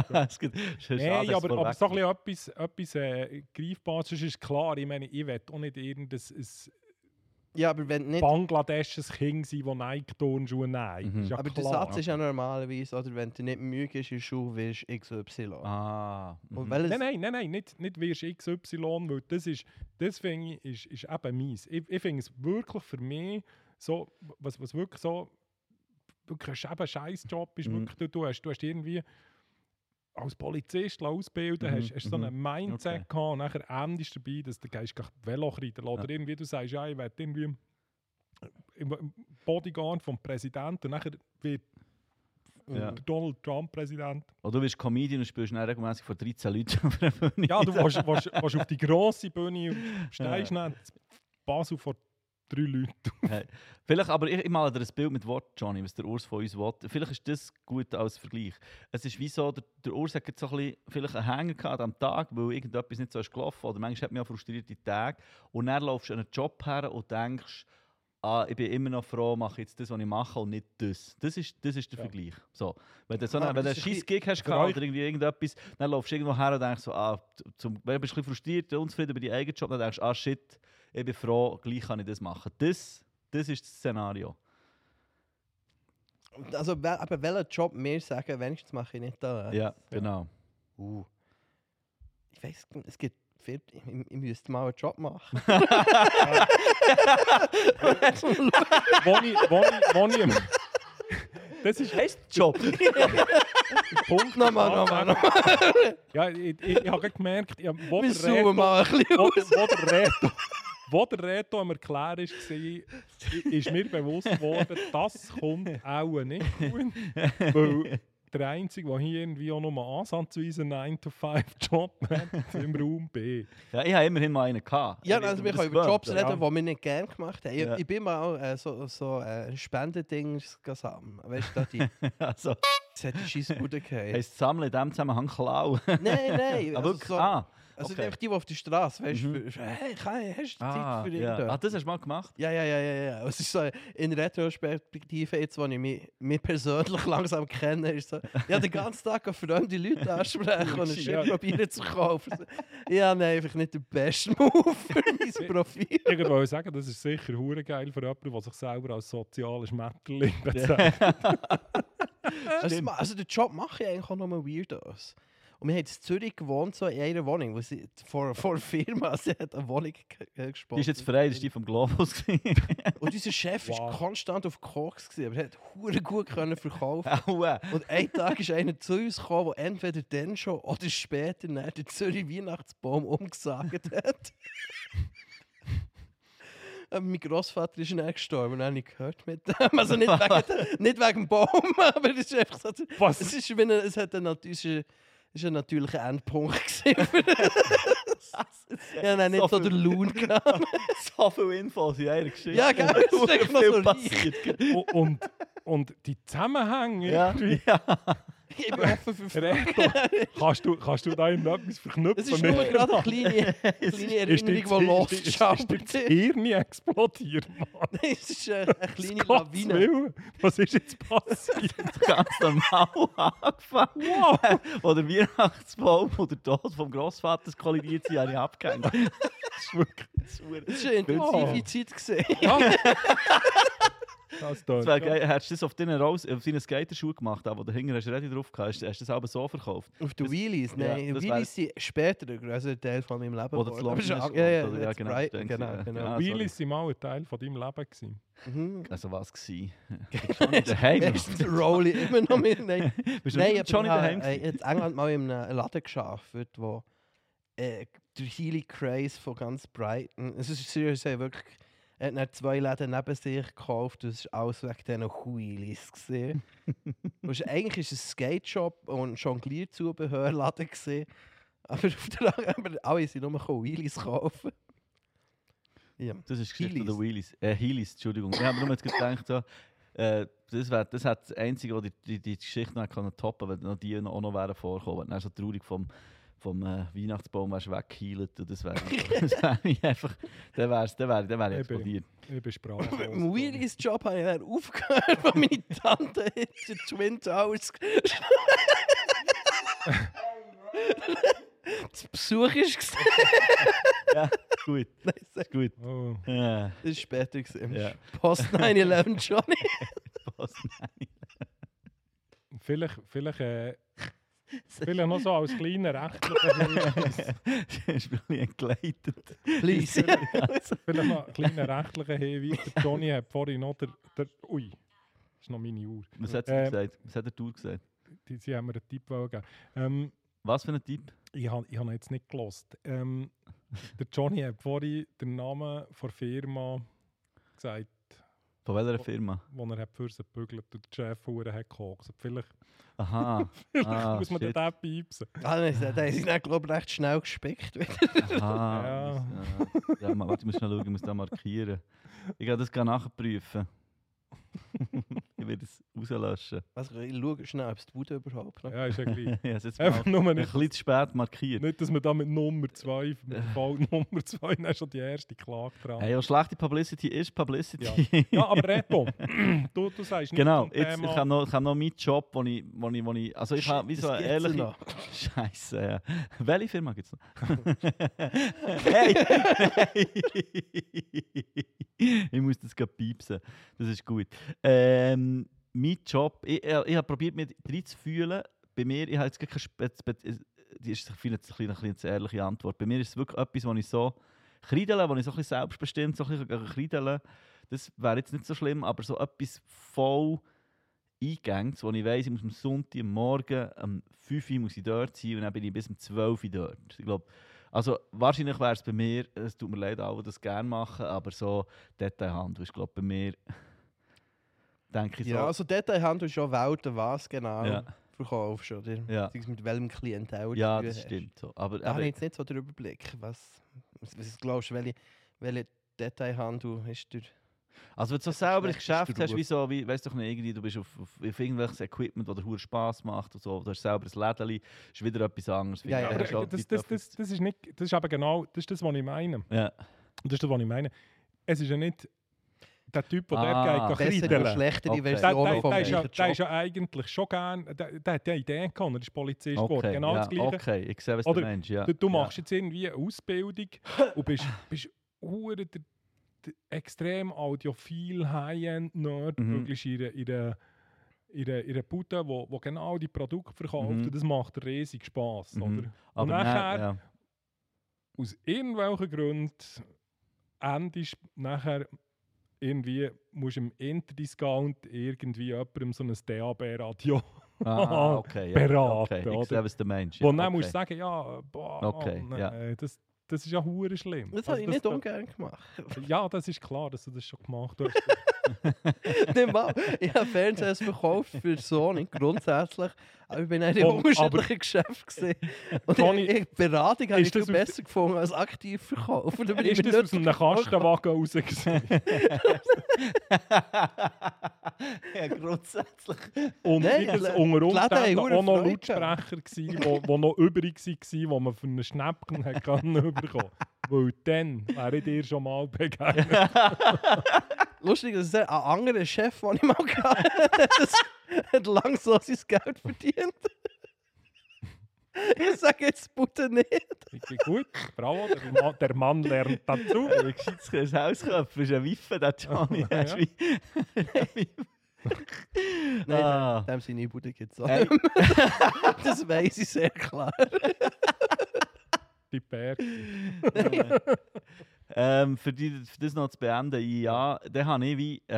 aber so etwas Greifbares ist klar. Ich meine, ich will auch nicht irgendein... Ja, aber wenn nicht... Bangladesches Kind sein, das Nike-Turnschuhe nehmen. Ja, aber klar. der Satz ist ja normalerweise, oder wenn du nicht müde bist in der Schule, wirst du XY. Nein, nicht wirst du XY, weil das finde ich ist eben mies. Ich finde es wirklich für mich so, was wirklich so, wirklich ein Scheißjob ist, wirklich, du hast irgendwie als Polizist ausbilden, hast so ein Mindset gehabt und nachher endest dabei, dass du gehst Velo reiten oder irgendwie du sagst, ja, ich will irgendwie im Bodyguard vom Präsidenten und nachher wird Donald Trump Präsident. Oder du bist Comedian und spielst dann regelmäßig vor 13 Leuten auf der Bühne. Ja, du willst auf die grosse Bühne und stehst dann Basel vor 3 Leute. Hey. Vielleicht, aber ich male dir ein Bild mit Wort, Johnny, was der Urs von uns will. Vielleicht ist das gut als Vergleich. Es ist wie so, der Urs hat so ein bisschen, vielleicht einen Hänger gehabt am Tag, weil irgendetwas nicht so ist gelaufen oder manchmal hat man ja frustrierte Tage und dann laufst du an einen Job her und denkst, ich bin immer noch froh, mache ich jetzt das, was ich mache und nicht das. Das ist der Vergleich. So. Wenn du einen Scheissgig hast oder irgendwie irgendetwas, dann laufst du irgendwo her und denkst so, wenn du bist ein bisschen frustriert, unzufrieden über deinen eigenen Job, dann denkst du, shit, ich bin froh, gleich kann ich das machen. Das ist das Szenario. Also, aber welchen Job wir sagen, wenigstens mache ich nicht da. Ja, genau. Ich weiss, es gibt viel, ich müsste mal einen Job machen. Das ist ein Job. Punkt nochmal. Ja, ich habe gemerkt, wo der Reto am Erklären war, ist mir bewusst geworden, das kommt auch nicht gut. Weil der Einzige, der hier irgendwie auch nur ansatzweise einen 9-to-5-Job hat im Raum B. Ja, ich habe immerhin mal einen gehabt. Ja, also wir können über Jobs reden, ja. die wir nicht gerne gemacht haben. Ja. Ich bin mal so Spendendings sammeln. Weißt du, die Also, das hat die Scheissbude gehabt. heisst Sammeln in dem Zusammenhang klauen. Nein. Aber Also, wirklich, so, also okay. einfach die auf der Straße, weißt du, hey, hast du Zeit für ja. irgendwas? Das hast du mal gemacht? Ja. Es ist so in Retrospektive, jetzt, wo ich mich persönlich langsam kenne, ist so, ja, den ganzen Tag auf fremde Leute ansprechen und einen Shit probieren zu kaufen. Ja, nein, einfach nicht der beste Move für mein Profil. Ich wollte sagen, das ist sicher hure geil für jemanden, der sich selber als soziales Schmetterling bezeichnet. Also den Job mache ich eigentlich auch noch mal Weirdos. Und wir haben in Zürich gewohnt, so in einer Wohnung, wo sie vor der Firma, sie hat eine Wohnung gesponsert. Die ist jetzt frei, das war die vom Globus. Und unser Chef war konstant auf Koks, aber er hat hure gut können verkaufen. Aua. Und einen Tag ist einer zu uns gekommen, der entweder dann schon oder später nach den Zürich Weihnachtsbaum umgesagt hat. Mein Grossvater ist dann gestorben und habe ich gehört mit dem. Also nicht wegen dem Baum, aber es ist einfach so. Was? Es ist wie es hat ein natürlicher Endpunkt gewesen. Ja, nein, nicht so der Loon gehabt. So viel Infos in einer Geschichte. Ja, gell, das ist echt noch so passiert. Und die Zusammenhänge Ja. irgendwie. Ja. Ich bin offen für Fragen. Reto, kannst du da irgendetwas verknüpfen? Es ist nur gerade eine kleine Erinnerung, die losgeschaut ist. ist. Hirn explodiert, Mann. Nein, es ist eine kleine Gottes Lawine. Willen. Was ist jetzt passiert? Ganz normal angefangen. Wow. Wo der Weihnachtsbaum oder der Tod vom Grossvater kollidiert sind, habe ich abgehängt. Das ist wirklich Es war eine intensive Zeit gewesen. Ja. Das Das wäre geil. Hättest du das auf deinen Skaterschuhen gemacht, wo du hinten hast Ready drauf gehabt, hast du das aber so verkauft? Auf den Wheelies? Nein, Ja, das Wheelies sind später ein größerer Teil von meinem Leben. Oder zu geworden. London Aber ist ja, oder- ja, jetzt genau, Brighton, denke ich, genau. ja. Wheelies waren mal ein Teil von deinem Leben gewesen. Mhm. Also was gsi? Schon nicht daheim. Erstens Rolli immer noch mit. Nein, Bist du Nein, nicht schon nicht daheim? ich habe in England mal in einem Laden gearbeitet, wo der Healy Craze von ganz Brighton. Es ist seriös, wirklich. Er hat dann 2 Läden neben sich gekauft und es war alles wegen diesen Wheelies gesehen. Eigentlich ist es ein Skate-Shop und Jonglierzubehörladen gesehen. Aber auf der anderen alle sind nur Wheelies kaufen. Ja. Das ist die Geschichte Heelys. der Wheelies. Heelys, Entschuldigung. Ich habe nur jetzt gedacht, so, das hat das Einzige, was die Geschichte noch toppen konnte, wenn noch die auch noch wären vorkommen. Dann so traurig vom Weihnachtsbaum wärst weggehealt und das wäre einfach, der wäre explodiert. Ich bin sprachlos. Mit dem Wheelies-Job habe ich dann aufgehört, weil meine Tante in den Twin Towers zu Besuch war. Ja, gut. Ist gut. Oh. Ja, Das war später. Ja. Post 9/11 Johnny. passt nicht. Vielleicht noch so als kleiner rechtlicher ist ein bisschen entgleitet. Please. vielleicht noch ein kleiner rechtlicher Hinweis. Der Johnny hat vorhin noch ui, das ist noch meine Uhr. Was hat sie gesagt? Was hat der Tour gesagt? Sie haben mir einen Tipp gegeben. Was für ein Tipp? Ich habe ihn jetzt nicht gelost. Der Johnny hat vorhin den Namen der Firma gesagt, Von welcher Firma? wo er hat für sie gebügelt und der Chef hat gekokst. Vielleicht Aha. muss man den piepsen. Da ist dann, glaube ich, recht schnell gespickt. Aha. Ja, warte, ich muss schnell schauen, ich muss da markieren. Ich gehe das gerne nachprüfen. Ich werde es rauslöschen. Also, ich schaue schnell, ob es die Bude überhaupt noch. Ja, ist ja gleich. Ich habe es jetzt Einfach mal nur ein nicht, bisschen zu spät markiert. nicht, dass man da mit Nummer 2, mit dem Fall Nummer 2, dann schon die erste Klage dran. Hey, ja, schlechte Publicity ist Publicity. Ja, aber Reto, du sagst nicht Genau, zum jetzt, Thema. ich habe noch meinen Job, wo ich also ich habe wie so Das eine gibt's ehrliche... noch. Scheiße, ja. Welche Firma gibt es noch? Hey! Ich muss das gerade piepsen. Das ist gut. Mein Job, ich habe probiert, mich reinzufühlen. Bei mir, ich habe jetzt keine die ist vielleicht eine bisschen ehrliche Antwort. Bei mir ist es wirklich etwas, wo ich so kreidele, wo ich so ein bisschen selbstbestimmt so ein bisschen kreidele. Das wäre jetzt nicht so schlimm, aber so etwas voll Eingängs, wo ich weiss, ich muss am Sonntag am Morgen um 5 Uhr muss ich dort sein und dann bin ich bis um 12 Uhr dort. Ich glaube, also wahrscheinlich wäre es bei mir, es tut mir leid, alle, die das gerne machen, aber so Detailhandel ist, glaube bei mir, denke ich so. Ja, also Detailhandel ist schon Welten, was genau. Ja. verkaufst, oder? Ja. Sei es mit welchem Klientel du Ja, zu tun das hast. stimmt. So. Aber, Da habe ich jetzt nicht so den Überblick. Was glaubst du, welcher Detailhandel ist der? also wenn du so Das ist selber ein schlecht, Geschäft ist der hast, wie so, wie, weißt du nicht, irgendwie, du bist auf irgendwelches Equipment, das dir verdammt Spass macht und so, du hast selber ein Lädeli, ist wieder etwas anderes. Ja, ja, Finde ich. Aber Schon das, die das, das, das ist nicht, das ist eben genau, das ist das, was ich meine. Ja. Das ist das, was ich meine. Es ist ja nicht der Typ, der Ah, dort geht, Bessere kreideln. oder schlechtere Okay. Versionen vom Der ist ja, gleichen der ist Job. ja eigentlich schon gern, der hat ja Ideen gehabt, er ist Polizist geworden, Okay, genau ja, das Gleiche. okay, ich sehe, was Oder du meinst. Ja. Du machst jetzt irgendwie eine Ausbildung und bist hure der extrem audiophil, High-End-Nerd, Mhm. wirklich in einer Bude, wo genau die Produkte verkauft Mhm. und das macht riesig Spass, Mhm. oder? Und Aber nachher, ja. aus irgendwelchen Gründen, endest nachher irgendwie, musst du im Interdiscount irgendwie jemandem so ein DAB-Radio Ah, okay, ja, beraten, okay. Ich oder? sehe, was du meinst. wo Ja, dann okay. musst du sagen, ja, boah, Okay, nein, ja. das ist ja hure schlimm. Das Also habe ich nicht ungern gemacht. Ja, das ist klar, dass du das schon gemacht hast. Nicht mal. Ich habe Fernseher verkauft für Sony, grundsätzlich. Aber ich bin in Oh, unterschiedlichen Geschäften gesehen. Und Toni, Beratung habe ich ist das viel aus- besser gefunden als aktiv verkaufen. Da bin ich Ist mir das nicht aus einem Kastenwagen raus gewesen? Ja, grundsätzlich. Und Nein, ist das die unter Läden haben Umständen hure auch noch Freude Lautsprecher gewesen, die noch übrig waren, die man für einen Schnäppchen hat können bekommen. Weil dann wäre ich dir schon mal begegnet. Lustig, dass ein anderer Chef, den ich mal hatte, hat lang so sein Geld verdient. Ich sage jetzt bitte nicht. Gut, bravo, der Mann lernt dazu. Ein gescheites Hausköpfer ist ein Wiffe, der Johnny. Ja, Der ist wie- Nein, Ah. dem seine Bude gibt es auch. Hey. Das weiss ich sehr klar. Die Berg. Für das noch zu beenden, ja, dann habe ich wie...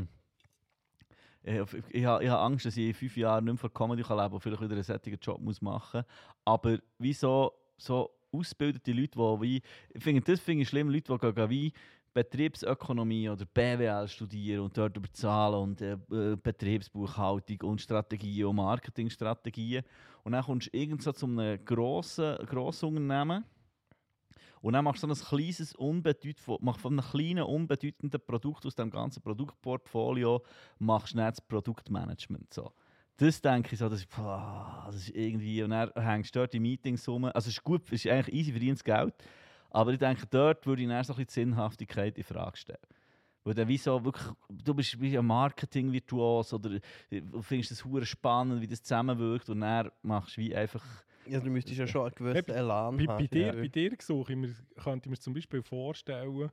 ich habe Angst, dass ich in 5 Jahren nicht mehr von Comedy leben kann und vielleicht wieder einen solchen Job machen muss. Aber wie so ausgebildete Leute, die wie... Das finde ich schlimm, Leute, die gehen wie Betriebsökonomie oder BWL studieren und dort über Zahlen und Betriebsbuchhaltung und Strategien und Marketingstrategien. Und dann kommst du irgend so zu einem grossen Unternehmen. Und dann machst du so ein kleines, von einem kleinen, unbedeutenden Produkt aus dem ganzen Produktportfolio machst du dann das Produktmanagement. So. Das denke ich so, das ist irgendwie... Und dann hängst du dort in Meetings rum. Also es ist gut, es ist eigentlich easy verdientes Geld. Aber ich denke, dort würde ich dann so ein bisschen die Sinnhaftigkeit in Frage stellen. Weil dann wie so wirklich, du bist wie ein Marketing-Virtuos oder du findest es hure spannend, wie das zusammenwirkt und dann machst du wie einfach... Ja, du müsstest ja schon einen gewissen Hey, Elan Bei haben. dir könnte ich mir zum Beispiel vorstellen,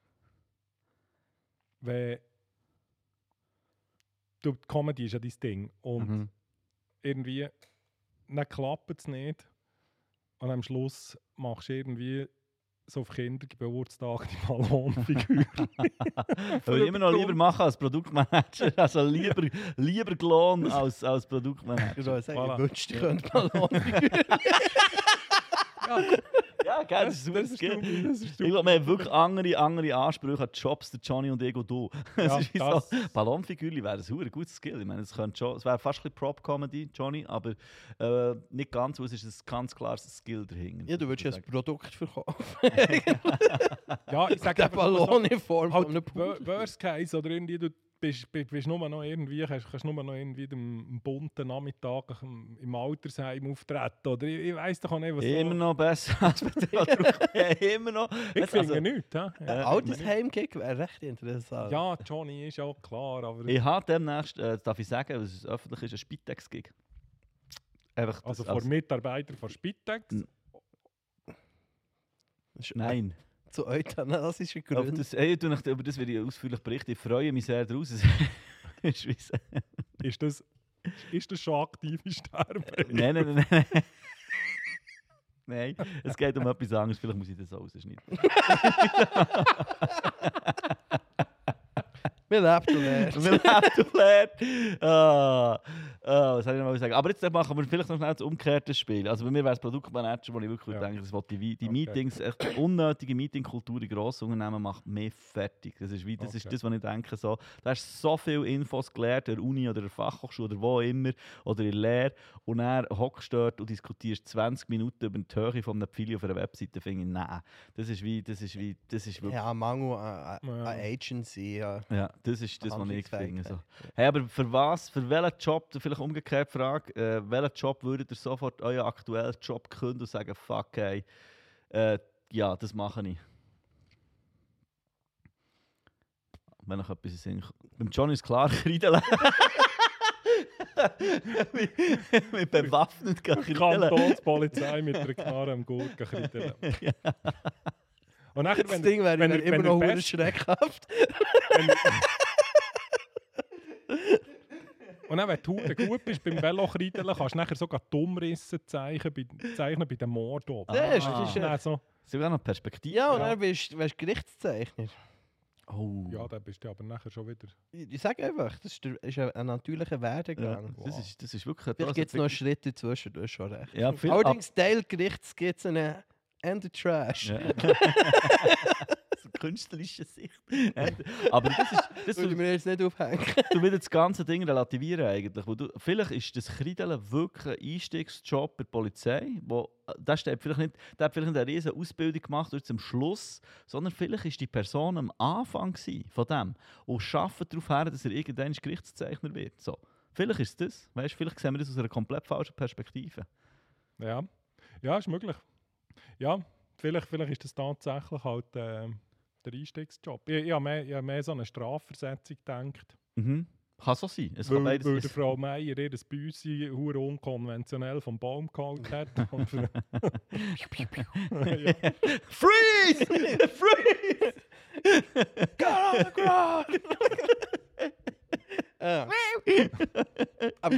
wenn die Comedy ist ja dein Ding und irgendwie dann klappt es nicht und am Schluss machst du irgendwie so auf Kindergeburtstag die Ballonfigur. Würde ich immer noch lieber machen als Produktmanager. Also lieber Lohn als Produktmanager. Ich soll sagen, Voilà. ich wünschte, ich könnte Ballonfigur. Ja, gell, das ist ein Das super ist Skill. dumm, das ist Ich dumm. glaube, wir haben wirklich andere Ansprüche an Jobs, der Johnny und Ego du. Ja, ist wie das- so, Ballonfigürli wäre ein super gutes Skill. Ich meine, es wäre fast ein bisschen Prop-Comedy, Johnny, aber nicht ganz, weil es ist ein ganz klares Skill dahinter. Ja, du würdest ja ein Produkt verkaufen. Ja, ich sage Der einfach so, Ballon in Form von einem halt, Pool. Worst Case oder irgendwie, du bist nur noch irgendwie, kannst nur noch irgendwie am bunten Nachmittag im Altersheim auftreten, oder ich weiss doch auch nicht, was Immer noch besser als bei Immer noch. Ich Also, finde nicht, ja. Ein altes Heimgig wäre recht interessant. Ja, Johnny ist ja klar, aber ich habe demnächst, darf ich sagen, weil es öffentlich ist, ein Spitex-Gig. Einfach das also vor Mitarbeitern von Spitex. Nein. Zu euthanasischen Über Gründen. über das werde ich ausführlich berichten. Ich freue mich sehr daraus. Ist wie so. Ist das schon aktive Sterben? Nein. Nein, es geht um etwas anderes. Vielleicht muss ich das rausschneiden. Wir leben und lernen. Wir leben und lernen. Was soll ich noch mal sagen? Aber jetzt machen wir vielleicht noch schnell das umgekehrte Spiel. Also bei mir wäre es Produktmanager, wo ich wirklich denke, das will die Meetings, echt die unnötige Meetingkultur in Grossunternehmen macht mich fertig. Das ist das, was ich denke. So, da hast so viele Infos gelernt, der Uni oder der Fachhochschule oder wo immer, oder in der Lehre, und dann hockst du dort und diskutierst 20 Minuten über die Höhe von einem Pfeil auf einer Webseite. Finde ich, nein. Das ist wirklich... Ja, Mangel an Agency. Ja, das ist das, was ich finde. So. Hey, aber für welchen Job, vielleicht umgekehrt die Frage, welchen Job würdet ihr sofort euren aktuellen Job kündigen und sagen, fuck, hey, ja, das mache ich. Wenn noch etwas ist. Beim Johnny ist klar, Kreideln. mit bewaffnet Kreideln. Kantonspolizei mit einer Knarre am Gurken kreideln. Und nachher, das Ding wäre immer noch schreckhaft. Und dann, wenn du gut bist beim Velokreideln, kannst du nachher sogar die Umrisse zeichnen bei den Morden oben. Das ist so. Sogar noch Perspektive. Ja, und dann wärst du Gerichtszeichner. Oh. Ja, dann bist du aber nachher schon wieder... Ich sage einfach, das ist ein natürlicher Werdegang. Ja, das ist wirklich... Vielleicht gibt es noch Schritte zwischen, du hast schon recht. Ja, allerdings Teilgerichts gibt es einen End of Trash. Ja. So künstlerische Sicht. Aber das würde mir jetzt nicht aufhängen. Du willst das ganze Ding relativieren eigentlich. Vielleicht ist das Kreideln wirklich ein Einstiegsjob bei der Polizei, der hat vielleicht nicht eine riesige Ausbildung gemacht durch zum Schluss, sondern vielleicht ist die Person am Anfang von dem und arbeitet darauf her, dass er irgendwann Gerichtszeichner wird. So. Vielleicht ist das. Weißt, vielleicht sehen wir das aus einer komplett falschen Perspektive. Ja, ist möglich. Ja, vielleicht ist das tatsächlich halt der Einstiegsjob. Ich habe mehr so eine Strafversetzung gedacht. Mhm. Kann so sein. Es weil der Frau Meier ihr Büsi hure unkonventionell vom Baum geholt hat. Freeze! Freeze! Get on the ground! Aber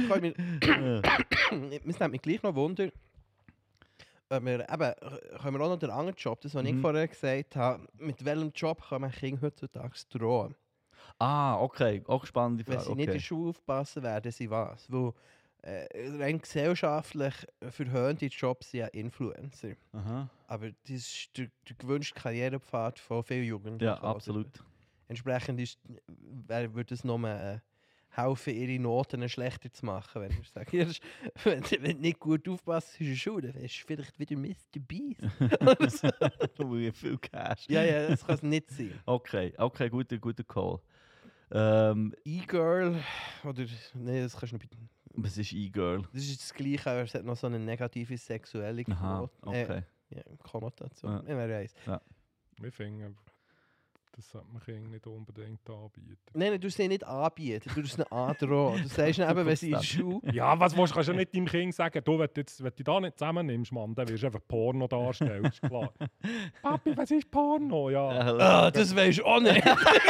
mich nimmt mich gleich noch Wunder, können wir auch noch den anderen Job, das, was ich vorher gesagt habe, mit welchem Job kann man Kinder heutzutage drohen? Ah, okay. Auch spannende Frage. Wenn sie nicht in der Schule aufpassen, werden sie was? Weil rein gesellschaftlich verhöhnte Jobs sind ja Influencer. Aha. Aber das ist der gewünschte Karrierepfad von vielen Jugendlichen. Ja, absolut. Entsprechend würde es nur helfen, ihre Noten schlechter zu machen. Wenn ich sage, wenn du nicht gut aufpasst in der Schule, dann ist vielleicht wieder Mr. Beast. Du willst viel Cash. Ja, das kann es nicht sein. Okay, guter Call. E-Girl oder... Nein, das kannst du nicht... Was ist E-Girl? Das ist das Gleiche, aber es hat noch so eine negative sexuelle Konnotation. Ja. Wer weiss. Ja. Wir finden, das sollte man Kindern nicht unbedingt anbieten. Nein, du sie nicht anbieten, du es ihnen androhen. Du sagst ihnen eben, wenn sie in der Schule... Ja, was willst du? Kannst du nicht deinem Kind sagen, du, wenn du da nicht zusammennimmst, Mann, dann wirst du einfach Porno darstellen, ist klar. Papi, was ist Porno? Ja. Das weisst du auch nicht.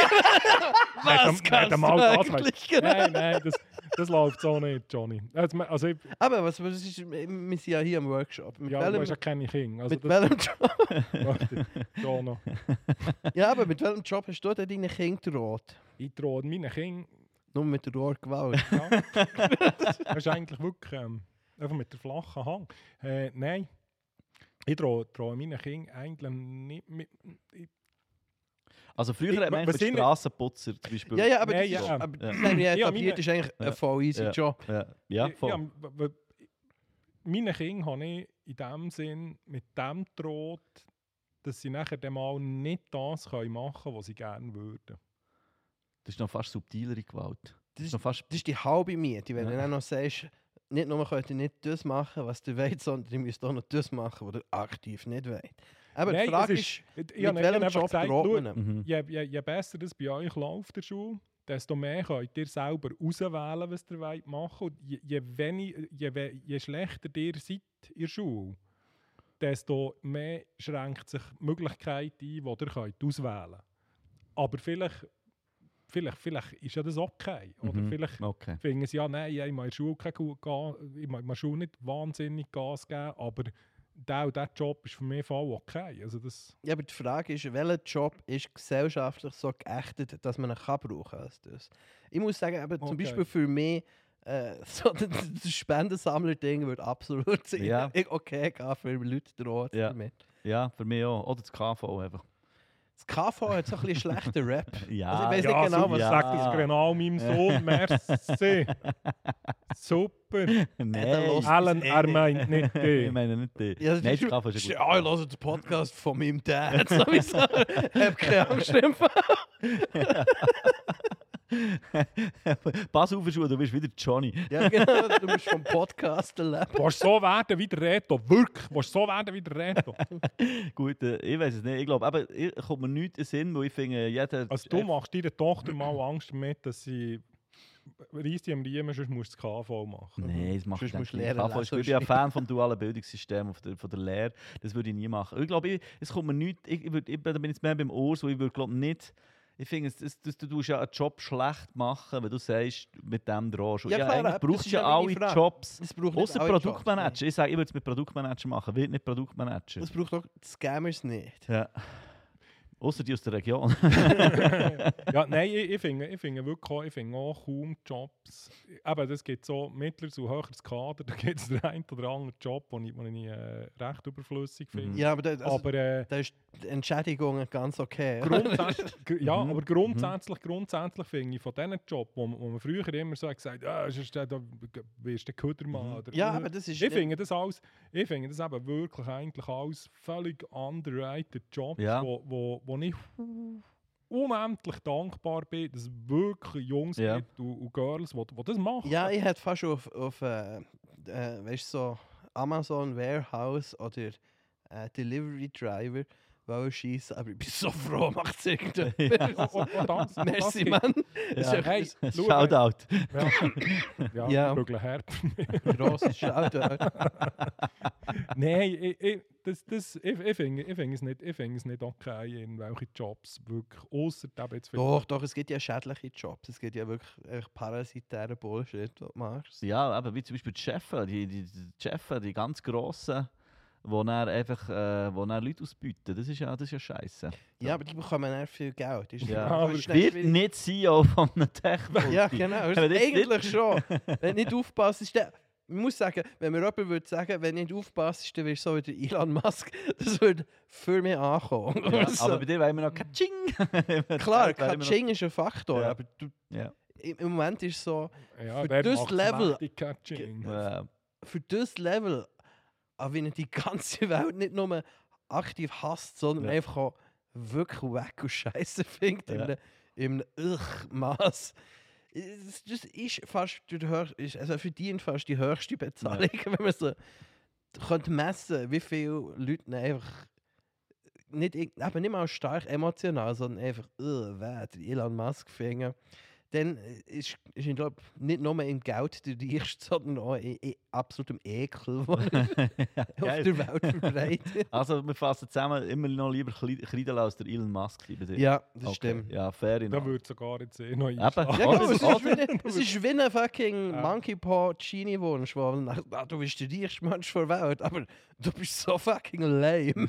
Was kannst du eigentlich? Nein, das läuft so nicht, Johnny. Also aber was ist, wir sind ja hier im Workshop. Mit du hast ja keine Kinder. Also mit welchem Job? Jono. Ja, aber mit welchem Job hast du denn deine Kinder gedroht? Ich drohe meinen Kindern... Nur mit der Rohrgewalt? Ja. Das ist eigentlich wirklich einfach mit der flachen Hang. Nein, ich drohe meinen Kindern eigentlich nicht mit... Also früher hat man eigentlich Strassenputzer zum Beispiel. Ja, aber das haben wir etabliert, ist eigentlich ein voll easy Job. Ja, voll. Meine Kinder habe ich in dem Sinn mit dem gedroht, dass sie nachher dann mal nicht das machen können, was sie gerne würden. Das ist noch fast subtilere Gewalt. Das ist die halbe Miete, wenn du dann noch sagst, nicht nur könnt ihr nicht das machen, was ihr wollt, sondern ihr müsst auch noch das machen, was ihr aktiv nicht wollt. Aber die Frage ist, mit welchem Job droht man? Je besser das bei euch läuft in der Schule, desto mehr könnt ihr selber auswählen, was ihr machen wollt. Und je schlechter ihr seid in der Schule, desto mehr schränkt sich die Möglichkeit ein, die ihr könnt auswählen könnt. Aber vielleicht ist ja das okay. Oder vielleicht finden sie, ja, nein, ich mag in der Schule nicht wahnsinnig Gas geben, aber der Job ist für mich voll okay. Also das ja, aber die Frage ist, welcher Job ist gesellschaftlich so geächtet, dass man ihn brauchen kann als das? Ich muss sagen, aber zum Beispiel für mich so das Spendensammler-Ding würde absolut okay gehen für Leute drohen damit. Ja, für mich auch. Oder das KV einfach. Das KV hat so ein bisschen schlechten Rap. Ja, also ich weiß nicht genau, was sagt das genau meinem Sohn. Merci. Super. Nein. Alan, er meint nicht die. Ich meine nicht die. Ja, Nein, das KV ist ja gut. Ja, ich höre den Podcast von meinem Dad. Sowieso. Ich habe keine Angst davor. Pass auf, du bist wieder Johnny. Ja, genau. Du musst vom Podcast leben. Willst du so werden wie der Reto? Wirklich? Willst du so werden wie der Reto? Gut, ich weiß es nicht. Ich glaube, aber kommt mir nichts in den Sinn, weil ich finde, jeder... Also du machst deiner Tochter mal Angst damit, dass sie reisst am Riemen, sonst musst du das KV machen. Nein, das macht Sonst ich musst du nicht. lernen, KV ist gut. Ich bin ein Fan vom dualen Bildungssystem von der Lehre. Das würde ich nie machen. Ich glaube, es kommt mir nichts... Da bin jetzt mehr beim Urs, wo ich würde glaube nicht... Ich finde, du tust ja einen Job schlecht machen, wenn du sagst, mit dem drohst. Ja, klar, eigentlich brauchst du ja meine alle Frage. Jobs. Außer Außer Produktmanager. Ich sage, ich würde es mit Produktmanager machen. Will nicht Produktmanager. Das braucht auch die Scammers nicht. Ja. Außer die aus der Region. Ja, nein, ich finde wirklich auch kaum Jobs. Aber das gibt so mittleres und höheres Kader, da gibt es den einen oder anderen Job, den ich recht überflüssig finde. Ja, aber da Aber ist die Entschädigung ganz okay. aber grundsätzlich finde ich von diesen Jobs, wo man früher immer so gesagt hat, da wirst du Ködermann. Ja, aber das ist... Ich finde das eben wirklich eigentlich alles völlig underrated Jobs, Ja. wo ich unendlich dankbar bin, dass es wirklich Jungs gibt und Girls, die das machen. Ja, ich hätte fast auf weißt, so Amazon Warehouse oder Delivery Driver schießen, aber ich bin so froh, macht es irgendjemand. Merci, Mann. Ja. Hey, Shoutout. Ja, wirklich hart. Grosses Shoutout. Nein, ich finde es nicht okay, in welche Jobs wirklich, ausser jetzt Doch, es gibt ja schädliche Jobs. Es gibt ja wirklich parasitären Bullshit, was du machst. Ja, aber wie zum Beispiel die Chefs, die ganz grossen, wo dann einfach wo dann Leute ausbeuten. Das ist ja scheiße. Ja, aber die bekommen dann viel Geld. Wird nicht CEO von einem Tech. Ja, genau. Eigentlich schon. Wenn du nicht aufpasst, ist der... Ich muss sagen, wenn mir jemand würde sagen, wenn du nicht aufpasst, dann wirst du so wie der Elon Musk, das würde für mich ankommen. Ja, aber bei dir wäre immer noch Katsching. Klar, Katsching ist ein Faktor, Ja. aber Ja. im Moment ist es so, Ja, für wer das macht's Level- mächtig Catching? für das Level, auch wenn die ganze Welt nicht nur aktiv hasst, sondern einfach auch wirklich weg und Scheiße findet in einem Maß. Das ist fast also verdient fast die höchste Bezahlung, wenn man so könnte messen, wie viele Leute einfach nicht mal stark emotional, sondern einfach der Elon Musk finden. Dann ist ich glaube nicht nur im Geld der Reichste, sondern auch in absolutem Ekel, der auf der Welt verbreitet. Also wir fassen zusammen, immer noch lieber Kreidel als der Elon Musk. Ja, das stimmt. Ja, fair Da enough. würde sogar jetzt noch Eben. einschlagen. Ja, Oh, genau, es ist wie ein fucking Monkey Paw Genie-Wunsch, wo du bist der reichste Mensch der Welt, aber du bist so fucking lame.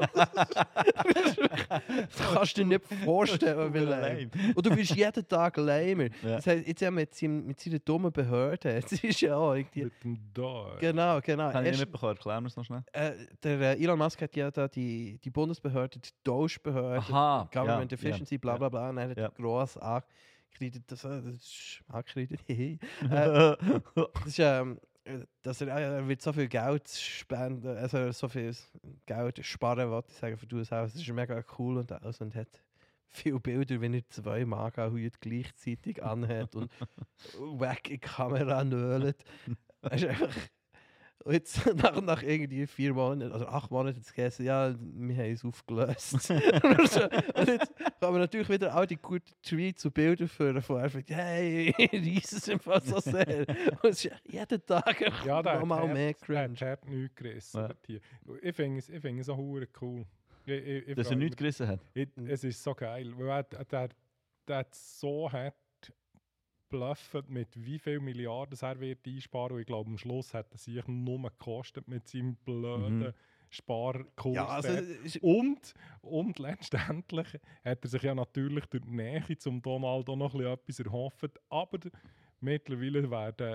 Das kannst du dir nicht vorstellen, wie lame. Und du bist jeden Tag lamer. Ja. Das heißt, jetzt ja mit seiner dummen Behörde, das ist ja auch irgendwie... Mit dem Dog. Genau. Habe ich nicht Erst, mitbekommen, erklären wir es noch schnell. der Elon Musk hat ja da die Bundesbehörde, die Doge-Behörde, Aha, Government ja, Efficiency, ja, bla bla bla, und er hat ja. gross angekreidet, das ist angekreidet, das ist, dass er wird so viel Geld spenden, also so viel Geld sparen, wollte ich sagen, für das Haus. Das ist mega cool und alles und hat viele Bilder, wenn er 2 Maga-Hüte gleichzeitig anhat und weg in die Kamera nölt. Das ist einfach... Und jetzt nach irgendwie 4 Monaten oder 8 Monaten hat es geheißen, ja, wir haben es aufgelöst. Und jetzt kann man natürlich wieder all die guten Tweets und Bilder führen von einfach, hey, reisen es im Fall so sehr. Und es ist jeden Tag Ja, der nochmal mehr cringe. cringe. Der hat nichts gerissen. Ja. dort hier. Ich finde es auch hure cool. Ich Dass er freu nichts mich. gerissen hat. Es ist so geil, weil der hat so hart bluffet, mit wie viel Milliarden er wird einsparen. Und ich glaube, am Schluss hat er sich nur gekostet mit seinem blöden Sparkurs. Ja, also, dort. Und letztendlich hat er sich ja natürlich durch die Nähe zum Donald auch noch etwas erhofft. Aber mittlerweile werden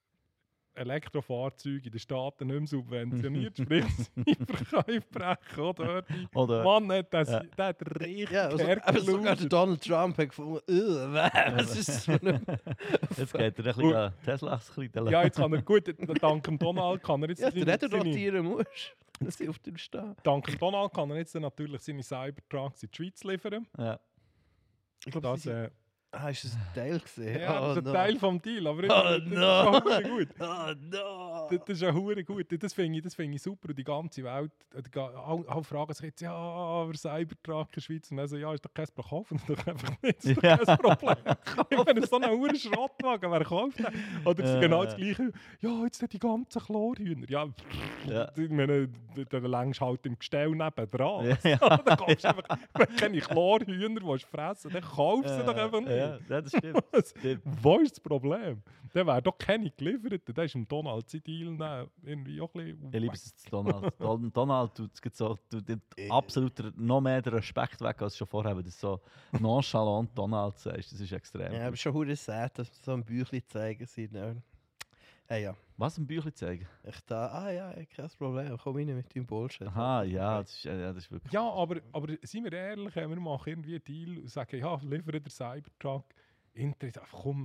Elektrofahrzeuge in den Staaten nicht mehr subventioniert, sprich, sie Verkäufe brechen, oder? Mann, der hat richtig aber sogar der Donald Trump hat gefunden, was ist das für ein... Jetzt geht er ein bisschen an Tesla. Ja, jetzt kann er, gut, dank dem Donald kann er jetzt... Ja, der rotieren musst, dass sie auf dem stehen. Dank dem Donald kann er jetzt natürlich seine Cybertrucks in die Schweiz liefern. Ja. Ich glaube, das... ist das ein Teil gesehen? Ja, das ist ein Teil vom Deal, aber Oh, no. das ist auch gut. Oh no! Das ist ja hure gut. Das finde ich super. Und die ganze Welt, alle fragen sich jetzt, ja, aber Cybertruck in der Schweiz. Und dann so, ja, ist doch kein Problem. Kaufen doch einfach nicht. Das ist doch kein Problem. Ich meine, so einen hure Schrottwagen, wer kauft den? Oder es ist genau das Gleiche. Ja, jetzt die ganzen Chlorhühner. Ja, ich meine, dann längst halt im Gestell nebendran. Ja. Dann kaufst du einfach, wenn du keine Chlorhühner fressen, dann kaufst du doch einfach nicht. Ja, das stimmt. Wo ist das Problem? Der wäre doch keine geliefert. Der ist im Donald sein Deal irgendwie auch ein bisschen... Ich liebe es zu Donald. Donald tut absolut noch mehr den Respekt weg als schon vorher, weil du so nonchalant Donald sagst. Das ist extrem. Ja, aber schon hure sad, dass wir so ein Büchlein zeigen sind. Hey, ja. Was, ein Büchlein zeigen? Ich da, ja, kein Problem, komm rein mit deinem Bullshit. Aha, ja, das ist wirklich... Ja, aber seien wir ehrlich, wir machen irgendwie einen Deal und sagen, ja, liefern den Cybertruck. Internet, komm,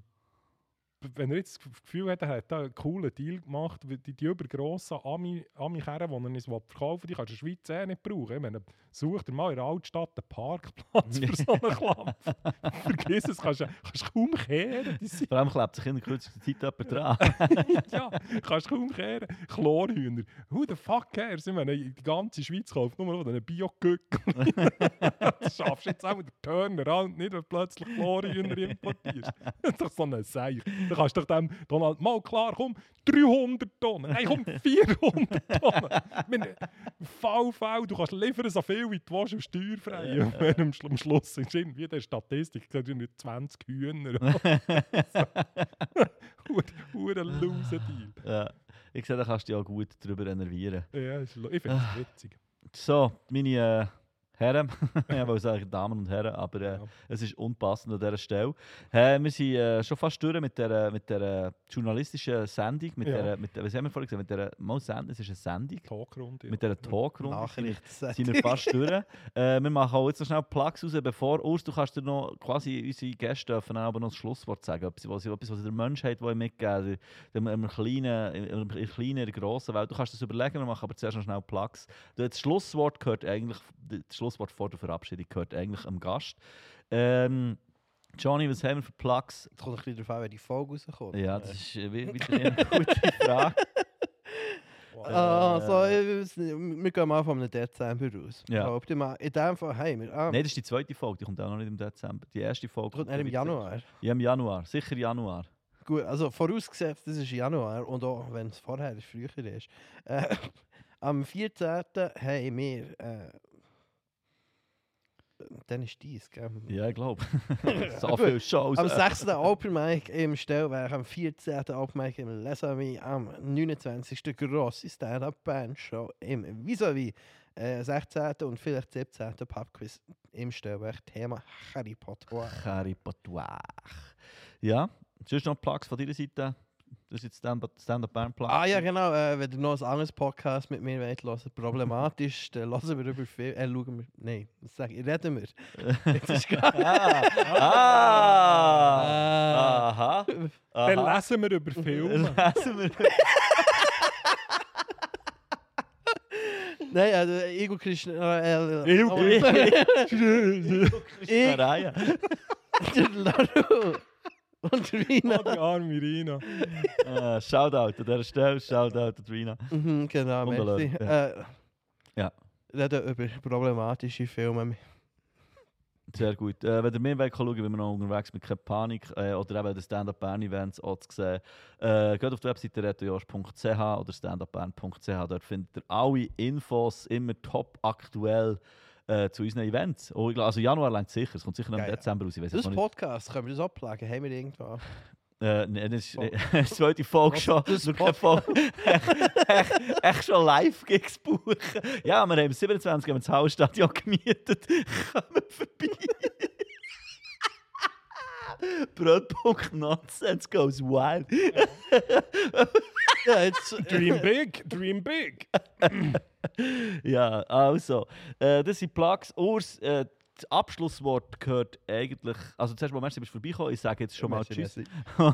wenn er jetzt das Gefühl hat, er hat einen coolen Deal gemacht, die übergrossen Ami-Kerren, die er uns verkaufen will, die kannst du in der Schweiz nicht brauchen. Ich meine, such dir mal in der Altstadt einen Parkplatz für so einen Klapp. Vergiss es, kannst kaum kehren. Vor allem klebt sich in der kürzesten Zeit jemand dran. Ja, kannst kaum kehren. Chlorhühner. Who the fuck cares? Ich meine, die ganze Schweiz kauft nur noch einen Bio-Gückel. Das schaffst du jetzt auch mit der Turnaround nicht, wenn du plötzlich Chlorhühner importierst. Das ist doch so ein Seich. Dann kannst du doch dem Donald mal klar, komm, 300 Tonnen. Nein, komm, 400 Tonnen. VV, du kannst liefern so viel, wie du willst, und steuerfrei. Ja. Am Schluss ist irgendwie der Statistik, da sind nicht 20 Hühner. Hure Loser-Deal. Ja. Ich sehe, da kannst du dich auch gut darüber enervieren. Ja, ich finde es witzig. So, meine Herren, ich wollte sagen Damen und Herren, aber es ist unpassend an dieser Stelle. Wir sind schon fast durch mit der journalistischen Sendung, was haben wir vorhin gesagt, es ist eine Sendung. Talkrunde. Mit dieser Talkrunde Nachrichten sind wir fast durch. Wir machen auch jetzt noch schnell Plugs raus, bevor Urs, du kannst dir noch quasi unsere Gäste dürfen aber noch das Schlusswort sagen, etwas, was der Menschheit mitgeben will, in der kleinen, grossen Welt. Du kannst das überlegen, wir machen aber zuerst noch schnell Plugs. Das Schlusswort gehört eigentlich, das Schlusswort vor der Verabschiedung gehört eigentlich am Gast. Johnny, was haben wir für Plugs? Es kommt ein bisschen darauf an, wenn die Folge rauskommt. Ja, das ist wieder eine gute Frage. Wir gehen mal von Dezember raus. Ja. In dem Fall haben wir... Nein, das ist die zweite Folge, die kommt auch noch nicht im Dezember. Die erste Folge kommt im Januar. Ja, im Januar, sicher Januar. Gut, also vorausgesetzt, das ist Januar und auch wenn es vorher früher ist. Am 14. haben wir... dann ist dies, gell? Ja, ich glaube. So viele Shows. Am 6. Open Mic im Stellwerk, am 14. Open Mic im Les Amis, am 29. grosse Stand-Up-Band-Show im Vis-a-vis. 16. und vielleicht 17. Pubquiz im Stellwerk. Thema Harry Potter. Harry Potter. Ja, sonst noch Plugs von deiner Seite? Das ist jetzt Stand-Up-Band-Plug. Ah ja, genau. Wenn ihr noch ein anderes Podcast mit mir wollt hören, problematisch, dann hören wir über viel. Schauen wir. Nein, das sage ich. Reden wir. Das ist Aha. Dann lesen wir über Filme. Nein, also Igor Krishna. Und Rina. Oh, die arme Rina. Shoutout an dieser Stelle, Shoutout an Rina. Genau, merci. Ja. Reden über problematische Filme. Sehr gut. Wenn ihr mehr schauen wollt, wie wir noch unterwegs mit «Keine Panik» oder eben den Stand-Up-Band-Events auch zu sehen, geht auf die Webseite retojosh.ch oder standupband.ch. Dort findet ihr alle Infos, immer top aktuell zu unseren Events. Oh, also Januar lang sicher, es kommt sicher noch im Dezember raus. Das ist Podcast, können wir das abplagen? Haben wir irgendwo? Nein, das ist die zweite Folge schon. Echt schon Live-Gigs buchen. Ja, wir haben am 27. das Hausstadion gemietet. Kommen vorbei. Brotpunkt Nonsense goes wild. Ja, jetzt, Dream big, dream big. Ja, also, das sind Plugs. Urs, das Abschlusswort gehört eigentlich... Also zuerst mal, merci, bist du vorbeigekommen. Ich sage jetzt schon mal Tschüss. Merci.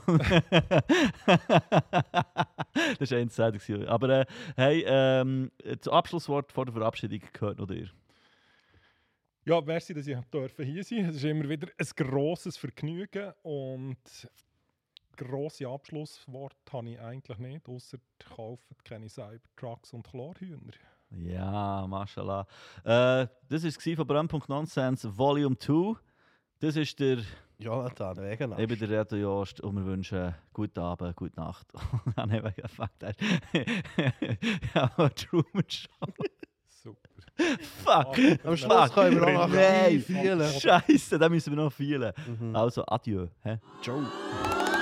Das war Insider. Aber hey, das Abschlusswort vor der Verabschiedung gehört noch dir. Ja, merci, dass ich hier sein durfte. Es ist immer wieder ein grosses Vergnügen und grosse Abschlussworte habe ich eigentlich nicht, ausser kaufen keine Cybertrucks und Chlorhühner. Ja, mashallah. Das war von Brand.Nonsense Volume 2. Das ist der... Jonathan Wegener. Ich bin der Reto Jost und wir wünschen guten Abend, gute Nacht. Nein, wegen Fakt. Ja, Truman Show. Super. Fuck! Am Schluss können wir auch noch Nein, vielen. Scheiße, da müssen wir noch vielen. Also, adieu. Hä? Ciao.